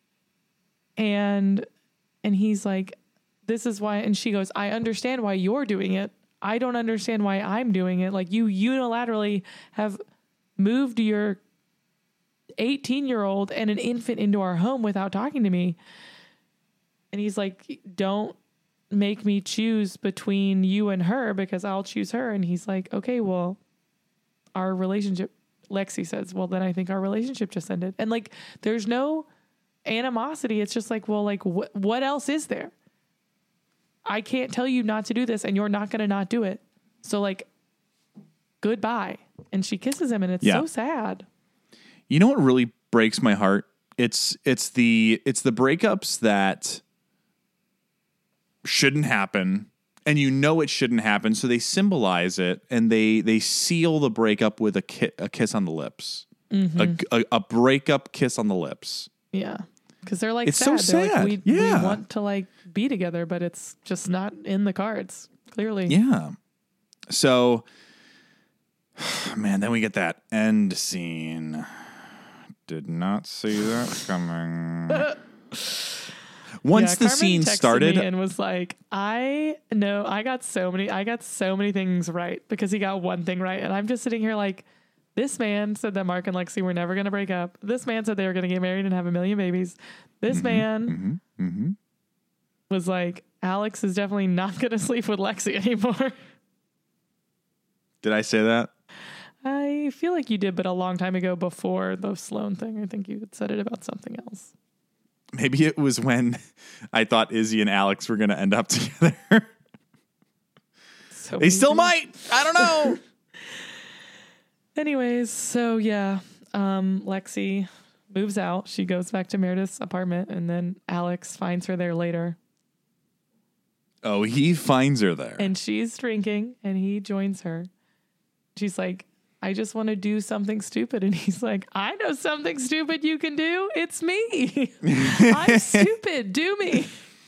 And he's like, this is why. And she goes, I understand why you're doing it. I don't understand why I'm doing it. Like, you unilaterally have moved your 18-year-old and an infant into our home without talking to me. And he's like, don't make me choose between you and her because I'll choose her. And he's like, okay, well, our relationship, Lexi says, well, then I think our relationship just ended. And like, there's no animosity. It's just like, well, like what else is there? I can't tell you not to do this and you're not going to not do it. So like, goodbye. And she kisses him and it's so sad. You know what really breaks my heart? It's the breakups that shouldn't happen, and you know it shouldn't happen, so they symbolize it and they seal the breakup with a kiss on the lips, a breakup kiss on the lips. Yeah, because they're like, it's sad. so sad. Like, we want to like be together, but it's just not in the cards. Clearly, yeah. So, man, then we get that end scene. Did not see that coming. Once the scene started, me and was like, I know I got so many things right because he got one thing right. And I'm just sitting here like, this man said that Mark and Lexi were never going to break up. This man said they were going to get married and have a million babies. This man was like, Alex is definitely not going to sleep with Lexi anymore. Did I say that? I feel like you did, but a long time ago before the Sloan thing. I think you had said it about something else. Maybe it was when I thought Izzy and Alex were going to end up together. They still might. I don't know. Anyways, so yeah, Lexi moves out. She goes back to Meredith's apartment, and then Alex finds her there later. Oh, he finds her there. And she's drinking, and he joins her. She's like, I just want to do something stupid. And he's like, I know something stupid you can do. It's me. I'm stupid. Do me.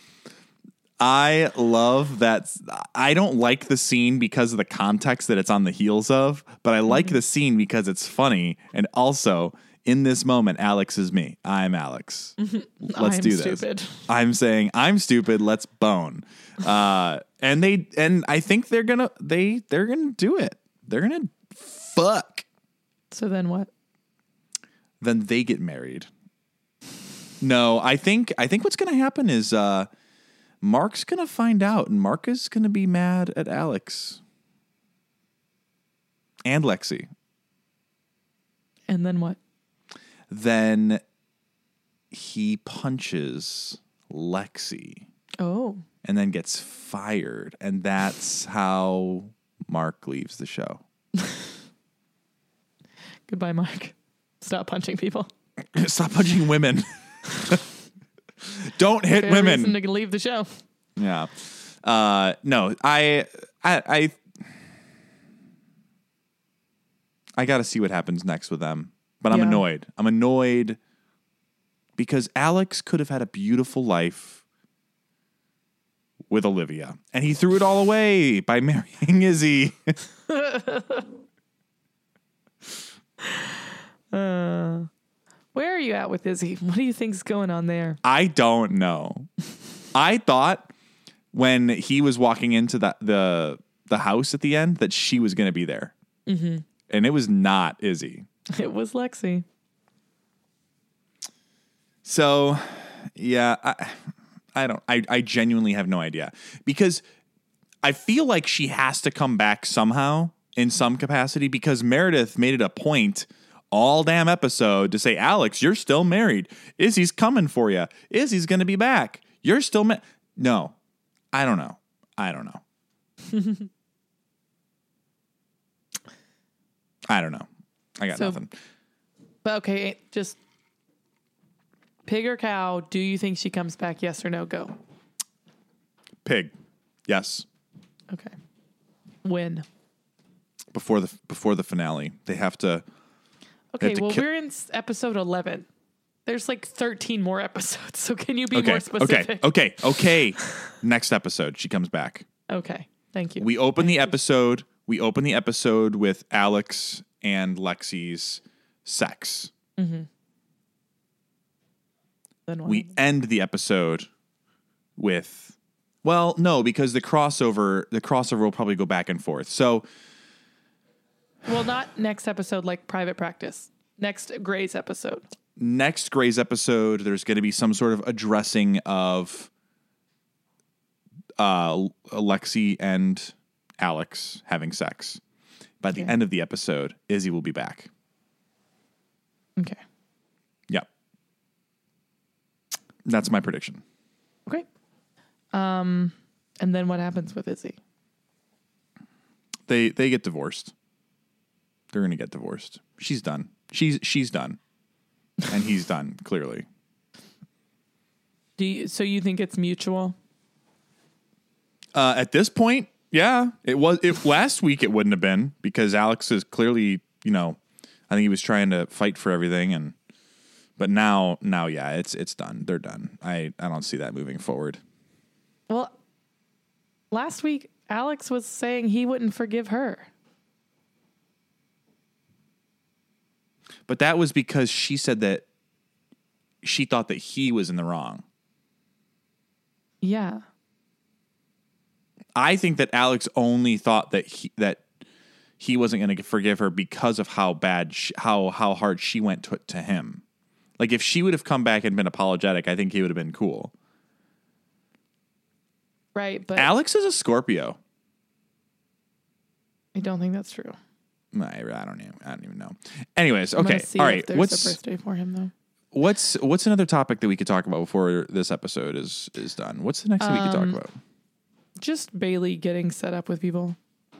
I love that. I don't like the scene because of the context that it's on the heels of, but I like the scene because it's funny. And also in this moment, Alex is me. I'm Alex. Let's do this. Stupid. I'm saying I'm stupid. Let's bone. And I think they're gonna do it. They're gonna fuck. So then what? Then they get married. No, I think what's gonna happen is Mark's gonna find out, and Mark is gonna be mad at Alex and Lexi. And then what? Then he punches Lexi. Oh. And then gets fired. And that's how Mark leaves the show. Goodbye, Mark. Stop punching people. Stop punching women. Don't hit Fair women. reason to leave the show. Yeah. No, I got to see what happens next with them. But I'm annoyed. I'm annoyed because Alex could have had a beautiful life with Olivia. And he threw it all away by marrying Izzy. Where are you at with Izzy? What do you think's going on there? I don't know. I thought when he was walking into the house at the end that she was going to be there. Mm-hmm. And it was not Izzy. It was Lexi. So, yeah, I genuinely have no idea. Because I feel like she has to come back somehow in some capacity because Meredith made it a point all damn episode to say, Alex, you're still married. Izzy's coming for you. Izzy's going to be back. You're still No, I don't know. I don't know. I got nothing. But okay, just pig or cow, do you think she comes back? Yes or no? Go. Pig. Yes. Okay. When? Before the finale. They have to. Okay, well, we're in episode 11. There's like 13 more episodes, so can you be more specific? Okay. Next episode, she comes back. Okay, thank you. We open the episode with Alex and Lexi's sex. Mm-hmm. Then what? We end the episode with, well, no, because the crossover will probably go back and forth. So, well, not next episode, like Private Practice. Next Grey's episode. Next Grey's episode, there's going to be some sort of addressing of Lexi and Alex having sex. By the end of the episode, Izzy will be back. Okay. Yep. That's my prediction. Okay. And then what happens with Izzy? They get divorced. They're going to get divorced. She's done. She's done. And he's done, clearly. So you think it's mutual? At this point, yeah. If last week it wouldn't have been because Alex is clearly, I think he was trying to fight for everything but now yeah, it's done. They're done. I don't see that moving forward. Well, last week Alex was saying he wouldn't forgive her. But that was because she said that she thought that he was in the wrong. Yeah. I think that Alex only thought that he wasn't going to forgive her because of how bad, how hard she went to him. Like if she would have come back and been apologetic, I think he would have been cool. Right, but Alex is a Scorpio. I don't think that's true. I don't even know. Anyways, okay, all right. What's a birthday for him though? What's another topic that we could talk about before this episode is done? What's the next thing we could talk about? Just Bailey getting set up with people.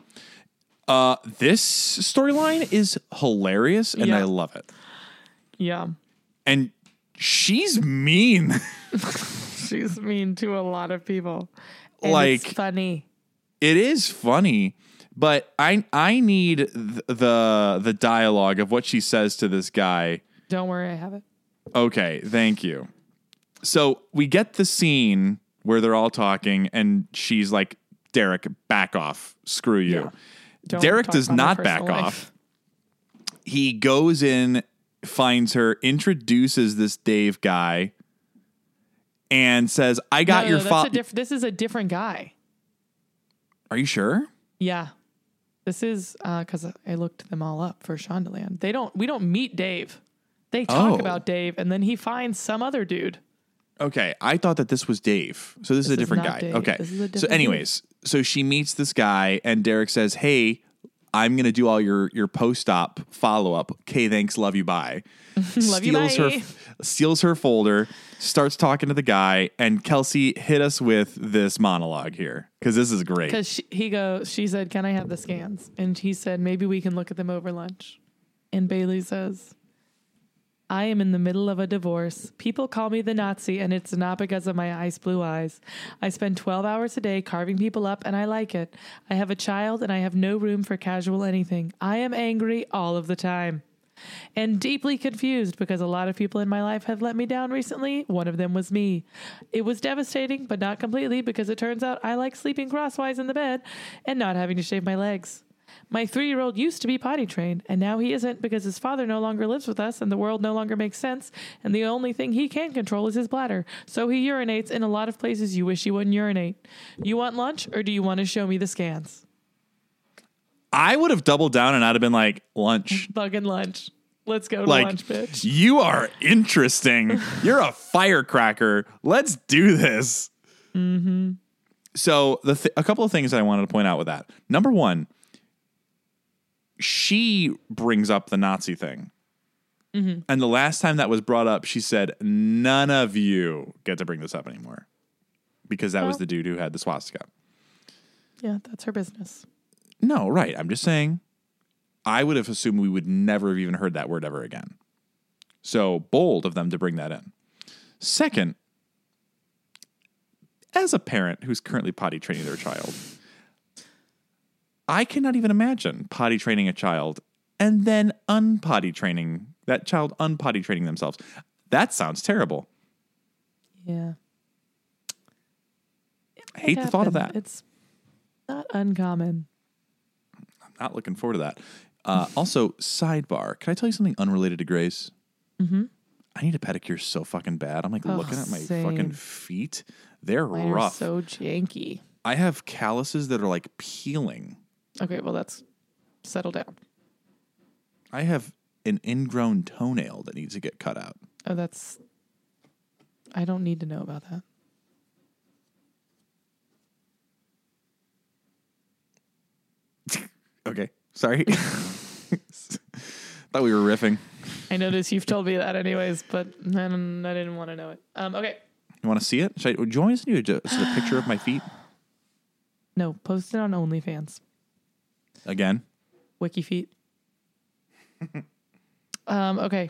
This storyline is hilarious, and I love it. Yeah. And she's mean. She's mean to a lot of people. And like, it's funny. It is funny, but I need the dialogue of what she says to this guy. Don't worry, I have it. Okay, thank you. So we get the scene where they're all talking, and she's like, Derek, back off. Screw you. Yeah. Derek does not back off. He goes in finds her, introduces this Dave guy, and says, "I got your father." This is a different guy. Are you sure? Yeah. This is because I looked them all up for Shondaland. We don't meet Dave. They talk about Dave, and then he finds some other dude. Okay, I thought that this was Dave. So this is a different guy. Dave. Okay. This is a different So anyways, so she meets this guy, and Derek says, "Hey, I'm going to do all your post-op follow-up. Okay, thanks, love you, bye." Love you, bye. Steals her folder, starts talking to the guy, and Kelsey, hit us with this monologue here, because this is great. Because she said, "Can I have the scans?" And he said, "Maybe we can look at them over lunch." And Bailey says, "I am in the middle of a divorce. People call me the Nazi, and it's not because of my ice blue eyes. I spend 12 hours a day carving people up, and I like it. I have a child, and I have no room for casual anything. I am angry all of the time. And deeply confused because a lot of people in my life have let me down recently. One of them was me. It was devastating, but not completely, because it turns out I like sleeping crosswise in the bed and not having to shave my legs. My 3-year-old used to be potty trained, and now he isn't because his father no longer lives with us and the world no longer makes sense, and the only thing he can control is his bladder. So he urinates in a lot of places you wish he wouldn't urinate. You want lunch, or do you want to show me the scans?" I would have doubled down, and I'd have been like, "Lunch. Fucking lunch. Let's go to Like, lunch, bitch." You are interesting. You're a firecracker. Let's do this." Mm-hmm. So a couple of things I wanted to point out with that. Number one, she brings up the Nazi thing. Mm-hmm. And the last time that was brought up, she said, "None of you get to bring this up anymore." Because that was the dude who had the swastika. Yeah, that's her business. No, right. I'm just saying, I would have assumed we would never have even heard that word ever again. So bold of them to bring that in. Second, as a parent who's currently potty training their child, I cannot even imagine potty training a child and then unpotty training that child, unpotty training themselves. That sounds terrible. Yeah. I hate the thought of that. It's not uncommon. I'm not looking forward to that. Also, sidebar. Can I tell you something unrelated to Grace? Mm-hmm. I need a pedicure so fucking bad. I'm like looking at my fucking feet. They're Mine rough. Are so janky. I have calluses that are like peeling. Okay, well, that's settle down. I have an ingrown toenail that needs to get cut out. Oh, I don't need to know about that. Okay, sorry. Thought we were riffing. I noticed you've told me that anyways, but I didn't want to know it. Okay. You want to see it? Do you want me to do a picture of my feet? No, post it on OnlyFans. Again? Wiki feet. Okay.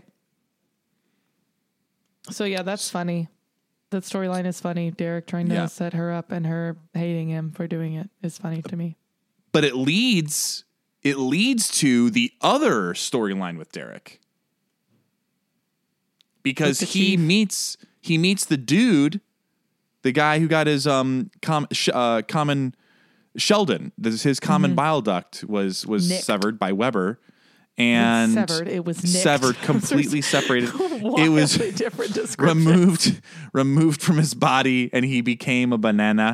So yeah, that's funny. That storyline is funny. Derek trying to set her up and her hating him for doing it is funny to me. But it leads to the other storyline with Derek. Because he meets the dude, the guy who got his common Sheldon. His common bile duct was severed by Weber. And it was nicked. Severed, completely separated. It was different removed from his body, and he became a banana.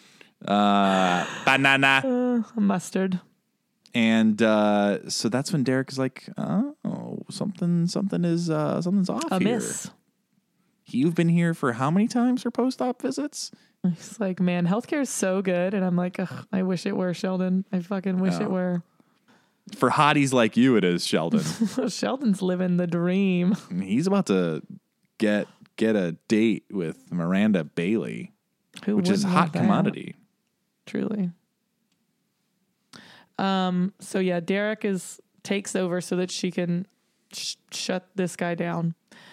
Banana. Mustard. And so that's when Derek is like, "Oh, something's off Amiss. here. You've been here for how many times for post-op visits?" He's like, "Man, healthcare is so good," and I'm like, "Ugh, I wish it were, Sheldon. I fucking wish it were." For hotties like you, it is, Sheldon. Sheldon's living the dream. He's about to get a date with Miranda Bailey, which is a hot commodity. Truly. So yeah, Derek takes over so that she can shut this guy down.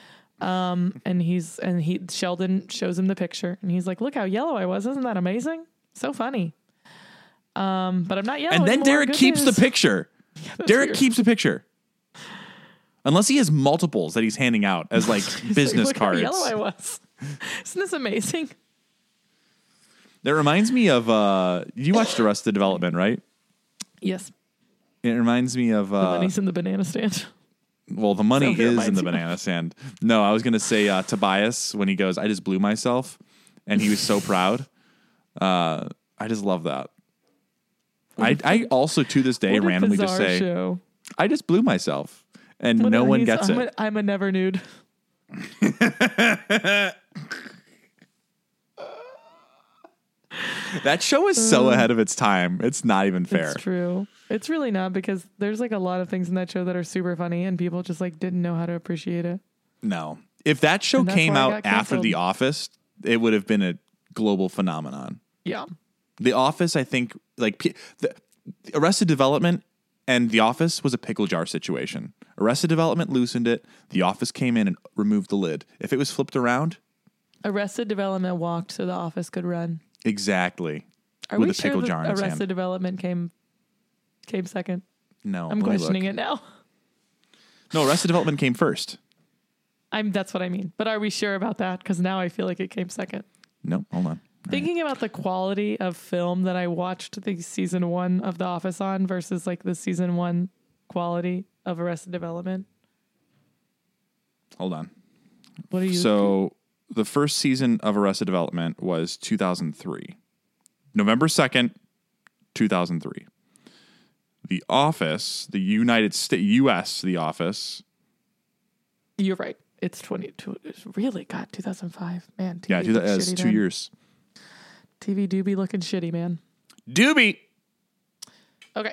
And Sheldon shows him the picture, and he's like, "Look how yellow I was! Isn't that amazing? So funny." But I'm not yellow. And then anymore. Derek Good keeps news. the picture. Yeah, Derek weird. keeps the picture. Unless he has multiples that he's handing out as like business Look cards. How yellow I was. Isn't this amazing? That reminds me of you watched Arrested Development, right? Yes. It reminds me of But then he's in the banana stand. Well, the money So it is in reminds the you of- banana stand. No, I was going to say Tobias when he goes, I just blew myself. And he was so proud. I just love that. I also, to this day, What a randomly just bizarre say, show. I just blew myself. And What no a- one he's- gets I'm it. I'm a never nude. That show is so ahead of its time. It's not even fair. It's true. It's really not, because there's like a lot of things in that show that are super funny and people just like didn't know how to appreciate it. No. If that show And that's came why it out got after canceled. The Office, it would have been a global phenomenon. Yeah. The Office, I think, Arrested Development and The Office was a pickle jar situation. Arrested Development loosened it. The Office came in and removed the lid. If it was flipped around, Arrested Development walked so The Office could run. exactly. Are with we a sure pickle that jar in its Arrested hand. Development came second? No, I'm let me look. questioning it now. No, Arrested Development came first. That's what I mean. But are we sure about that? Because now I feel like it came second. No, hold on. Thinking about the quality of film that I watched the season 1 of The Office on versus like the season 1 quality of Arrested Development. Hold on. What are you? So the first season of Arrested Development was 2003. November 2nd, 2003. The Office, the United States, U.S., The Office. You're right. It's 22. It's really, God, 2005. Man, TV Yeah, looked that's shitty 2 then. years. TV do be looking shitty, man. Doobie. Okay.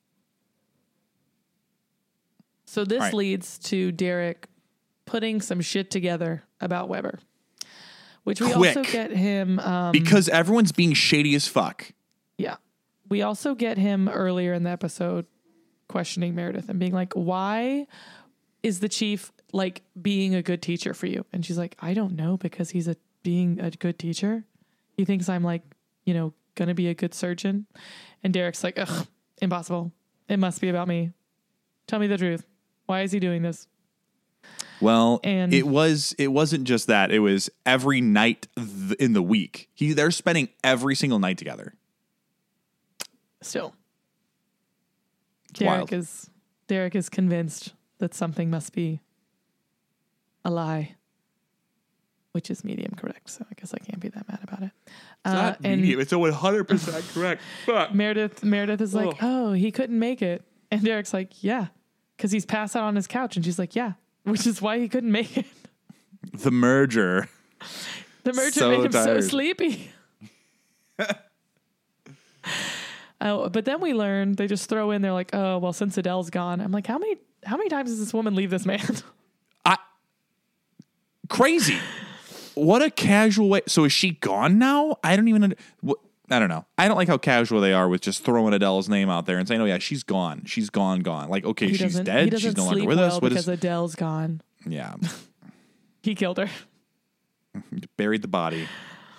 So this All right. leads to Derek putting some shit together about Weber, which we Quick. also get him. Because everyone's being shady as fuck. Yeah. We also get him earlier in the episode questioning Meredith and being like, why is the chief like being a good teacher for you? And she's like, I don't know, because he's being a good teacher. He thinks I'm like, going to be a good surgeon. And Derek's like, ugh, impossible. It must be about me. Tell me the truth. Why is he doing this? Well, And- it wasn't just that. It was every night in the week. They're spending every single night together. Still, It's wild. Derek is convinced that something must be a lie, which is medium correct. So I guess I can't be that mad about it. It's 100% correct. Fuck. Meredith is like, oh, he couldn't make it. And Derek's like, yeah, because he's passed out on his couch. And she's like, yeah, which is why he couldn't make it. The merger. The merger So made him so tired. sleepy. Oh, but then we learn, they just throw in, they're like, oh, well, since Adele's gone. I'm like, how many times does this woman leave this man? Crazy. What a casual way. So is she gone now? I don't even I don't know. I don't like how casual they are with just throwing Adele's name out there and saying, oh yeah, she's gone. She's gone. Like, okay, she's He dead. doesn't She's no longer sleep with well us. What because is? Adele's gone. Yeah. He killed her. Buried the body.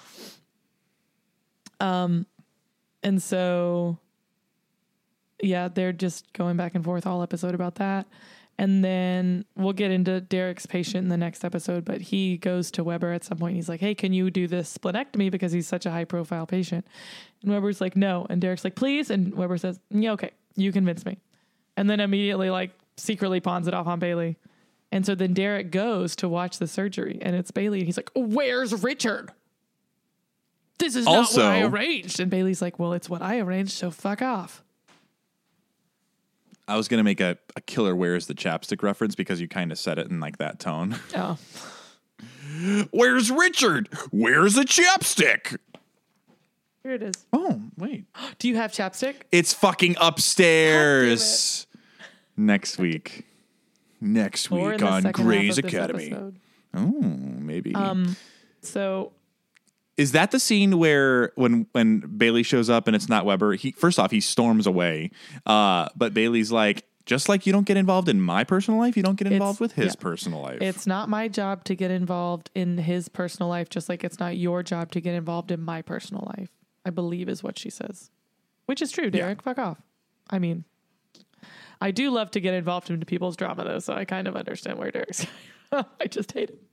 And so, yeah, they're just going back and forth all episode about that. And then we'll get into Derek's patient in the next episode, but he goes to Weber at some point. He's like, hey, can you do this splenectomy because he's such a high profile patient? And Weber's like, no. And Derek's like, please. And Weber says, yeah, okay, you convince me. And then immediately like secretly pawns it off on Bailey. And so then Derek goes to watch the surgery and it's Bailey. And he's like, where's Richard? This is not what I arranged. And Bailey's like, well, it's what I arranged, so fuck off. I was going to make a killer Where's the Chapstick reference because you kind of said it in like that tone. Oh. Where's Richard? Where's the chapstick? Here it is. Oh, wait. Do you have chapstick? It's fucking upstairs. Next week. Next Or in week the on second Grey's half of this Academy. episode. Oh, maybe. So Is that the scene where when Bailey shows up and it's not Weber? First off, he storms away. But Bailey's like, just like you don't get involved in my personal life, you don't get involved with his personal life. it's not my job to get involved in his personal life, just like it's not your job to get involved in my personal life, I believe is what she says. Which is true, Derek. Fuck off. I mean, I do love to get involved into people's drama, though, so I kind of understand where Derek's going. I just hate it.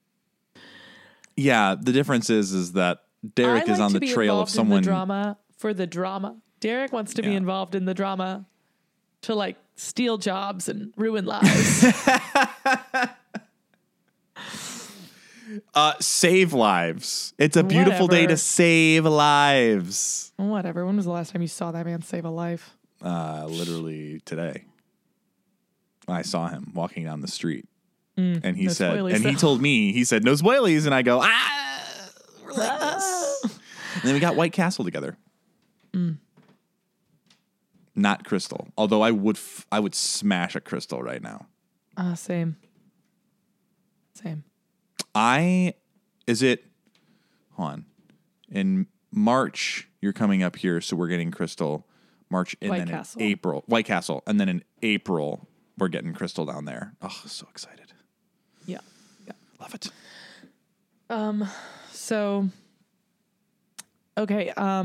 Yeah, the difference is that Derek I is like on to the be trail of involved in the someone. drama for the drama. Derek wants to be Yeah. involved in the drama to like steal jobs and ruin lives. Save lives. It's a beautiful day to save lives. Whatever. When was the last time you saw that man save a life? Literally today. I saw him walking down the street, and he said, and he told me, he said, "No spoilies," and I go, relax. And then we got White Castle together. Not Crystal, although I would smash a Crystal right now. Same. Hold on. In March, you're coming up here, so we're getting Crystal. March, and then in April, White Castle, and then in April, we're getting Crystal down there. Oh, so excited. Yeah. Love it. So, okay. What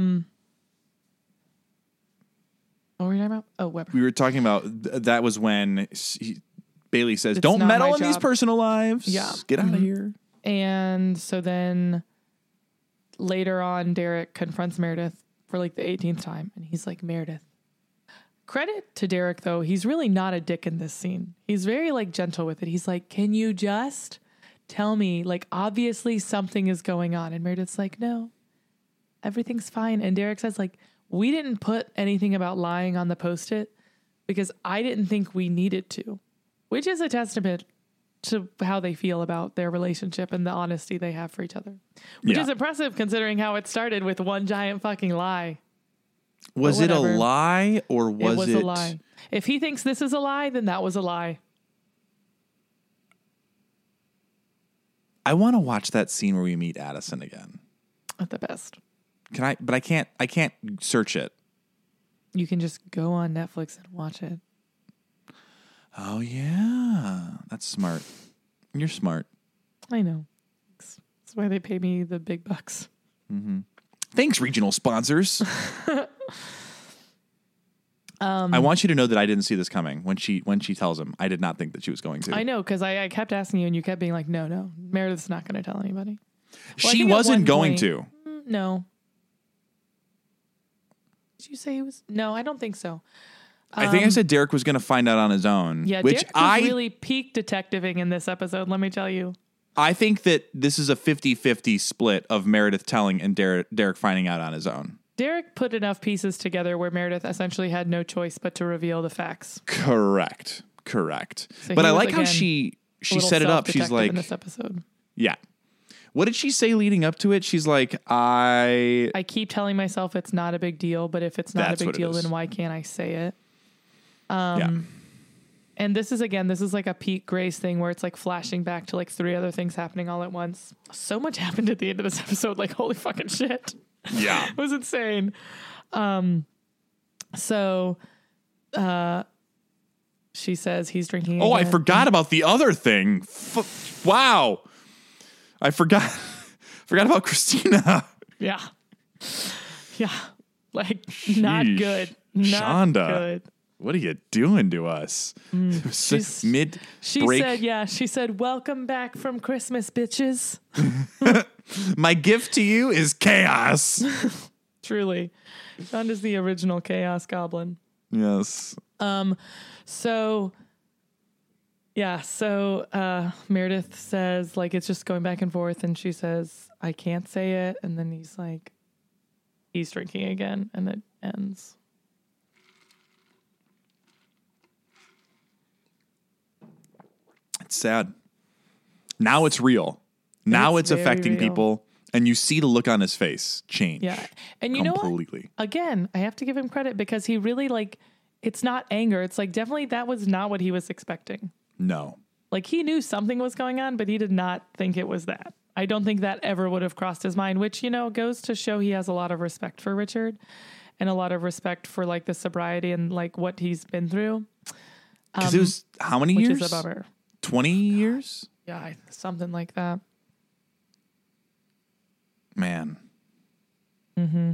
were we talking about? Oh, Weber. We were talking about, that was when Bailey says, don't meddle in these personal lives. Yeah. Get out of here. And so then later on, Derek confronts Meredith for like the 18th time. And he's like, Meredith. Credit to Derek, though. He's really not a dick in this scene. He's very like gentle with it. He's like, can you just tell me, like, obviously something is going on? And Meredith's like, no, everything's fine. And Derek says, like, we didn't put anything about lying on the Post-it because I didn't think we needed to, which is a testament to how they feel about their relationship and the honesty they have for each other, which is impressive considering how it started with one giant fucking lie. Was it a lie or was it? A lie. If he thinks this is a lie, then that was a lie. I want to watch that scene where we meet Addison again. At the best. Can I? But I can't search it. You can just go on Netflix and watch it. Oh yeah, that's smart. You're smart. I know. That's why they pay me the big bucks. Mm-hmm. Thanks, regional sponsors. I want you to know that I didn't see this coming when she tells him. I did not think that she was going to. I know, because I kept asking you and you kept being like, no, Meredith's not going to tell anybody. Well, she wasn't going to. No. Did you say he was? No, I don't think so. I think I said Derek was going to find out on his own. Yeah, which Derek was really peak detectiving in this episode, let me tell you. I think that this is a 50-50 split of Meredith telling and Derek finding out on his own. Derek put enough pieces together where Meredith essentially had no choice but to reveal the facts. Correct. So but I like how she set it up. She's like, in this episode. Yeah. What did she say leading up to it? She's like, I keep telling myself it's not a big deal, but if it's not a big deal, then why can't I say it? Yeah. And this is like a Pete Grace thing where it's like flashing back to like 3 other things happening all at once. So much happened at the end of this episode. Like, holy fucking shit. Yeah. It was insane. So she says he's drinking again. I forgot about the other thing. Wow. I forgot about Christina. Yeah. Like, not good. Not Shonda. good. What are you doing to us? She said, welcome back from Christmas, bitches. My gift to you is chaos. Truly. Shonda's the original chaos goblin. Yes. So Meredith says, like, it's just going back and forth, and she says, I can't say it, and then he's like, he's drinking again, and it ends. It's sad. Now it's real. Now it's affecting real. People, and you see the look on his face change. Yeah. And you know what? Again, I have to give him credit because he really, like, it's not anger. It's like, definitely that was not what he was expecting. No. Like, he knew something was going on, but he did not think it was that. I don't think that ever would have crossed his mind, which, goes to show he has a lot of respect for Richard and a lot of respect for, like, the sobriety and, like, what he's been through. Because it was how many years? Which is a bummer. 20 years? Yeah, something like that. Man. Mm-hmm.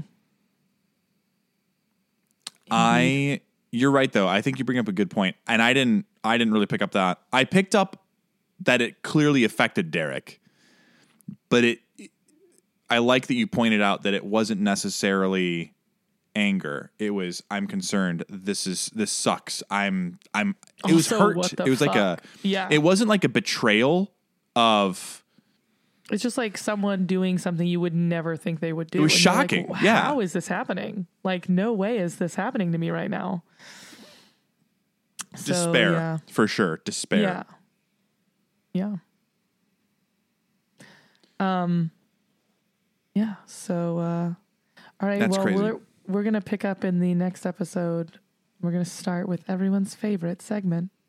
You're right though. I think you bring up a good point. And I didn't really pick up that. I picked up that it clearly affected Derek. But I like that you pointed out that it wasn't necessarily anger. It was, I'm concerned. This sucks. It was Also, hurt. what the It was like fuck? Yeah. it wasn't like a betrayal of, It's just like someone doing something you would never think they would do. It was And you're like, shocking. How Yeah. is this happening? Like, no way is this happening to me right now. So, despair, yeah. for sure. Despair. Yeah. Yeah. Yeah. So, all right. That's well, crazy. we're going to pick up in the next episode. We're going to start with everyone's favorite segment.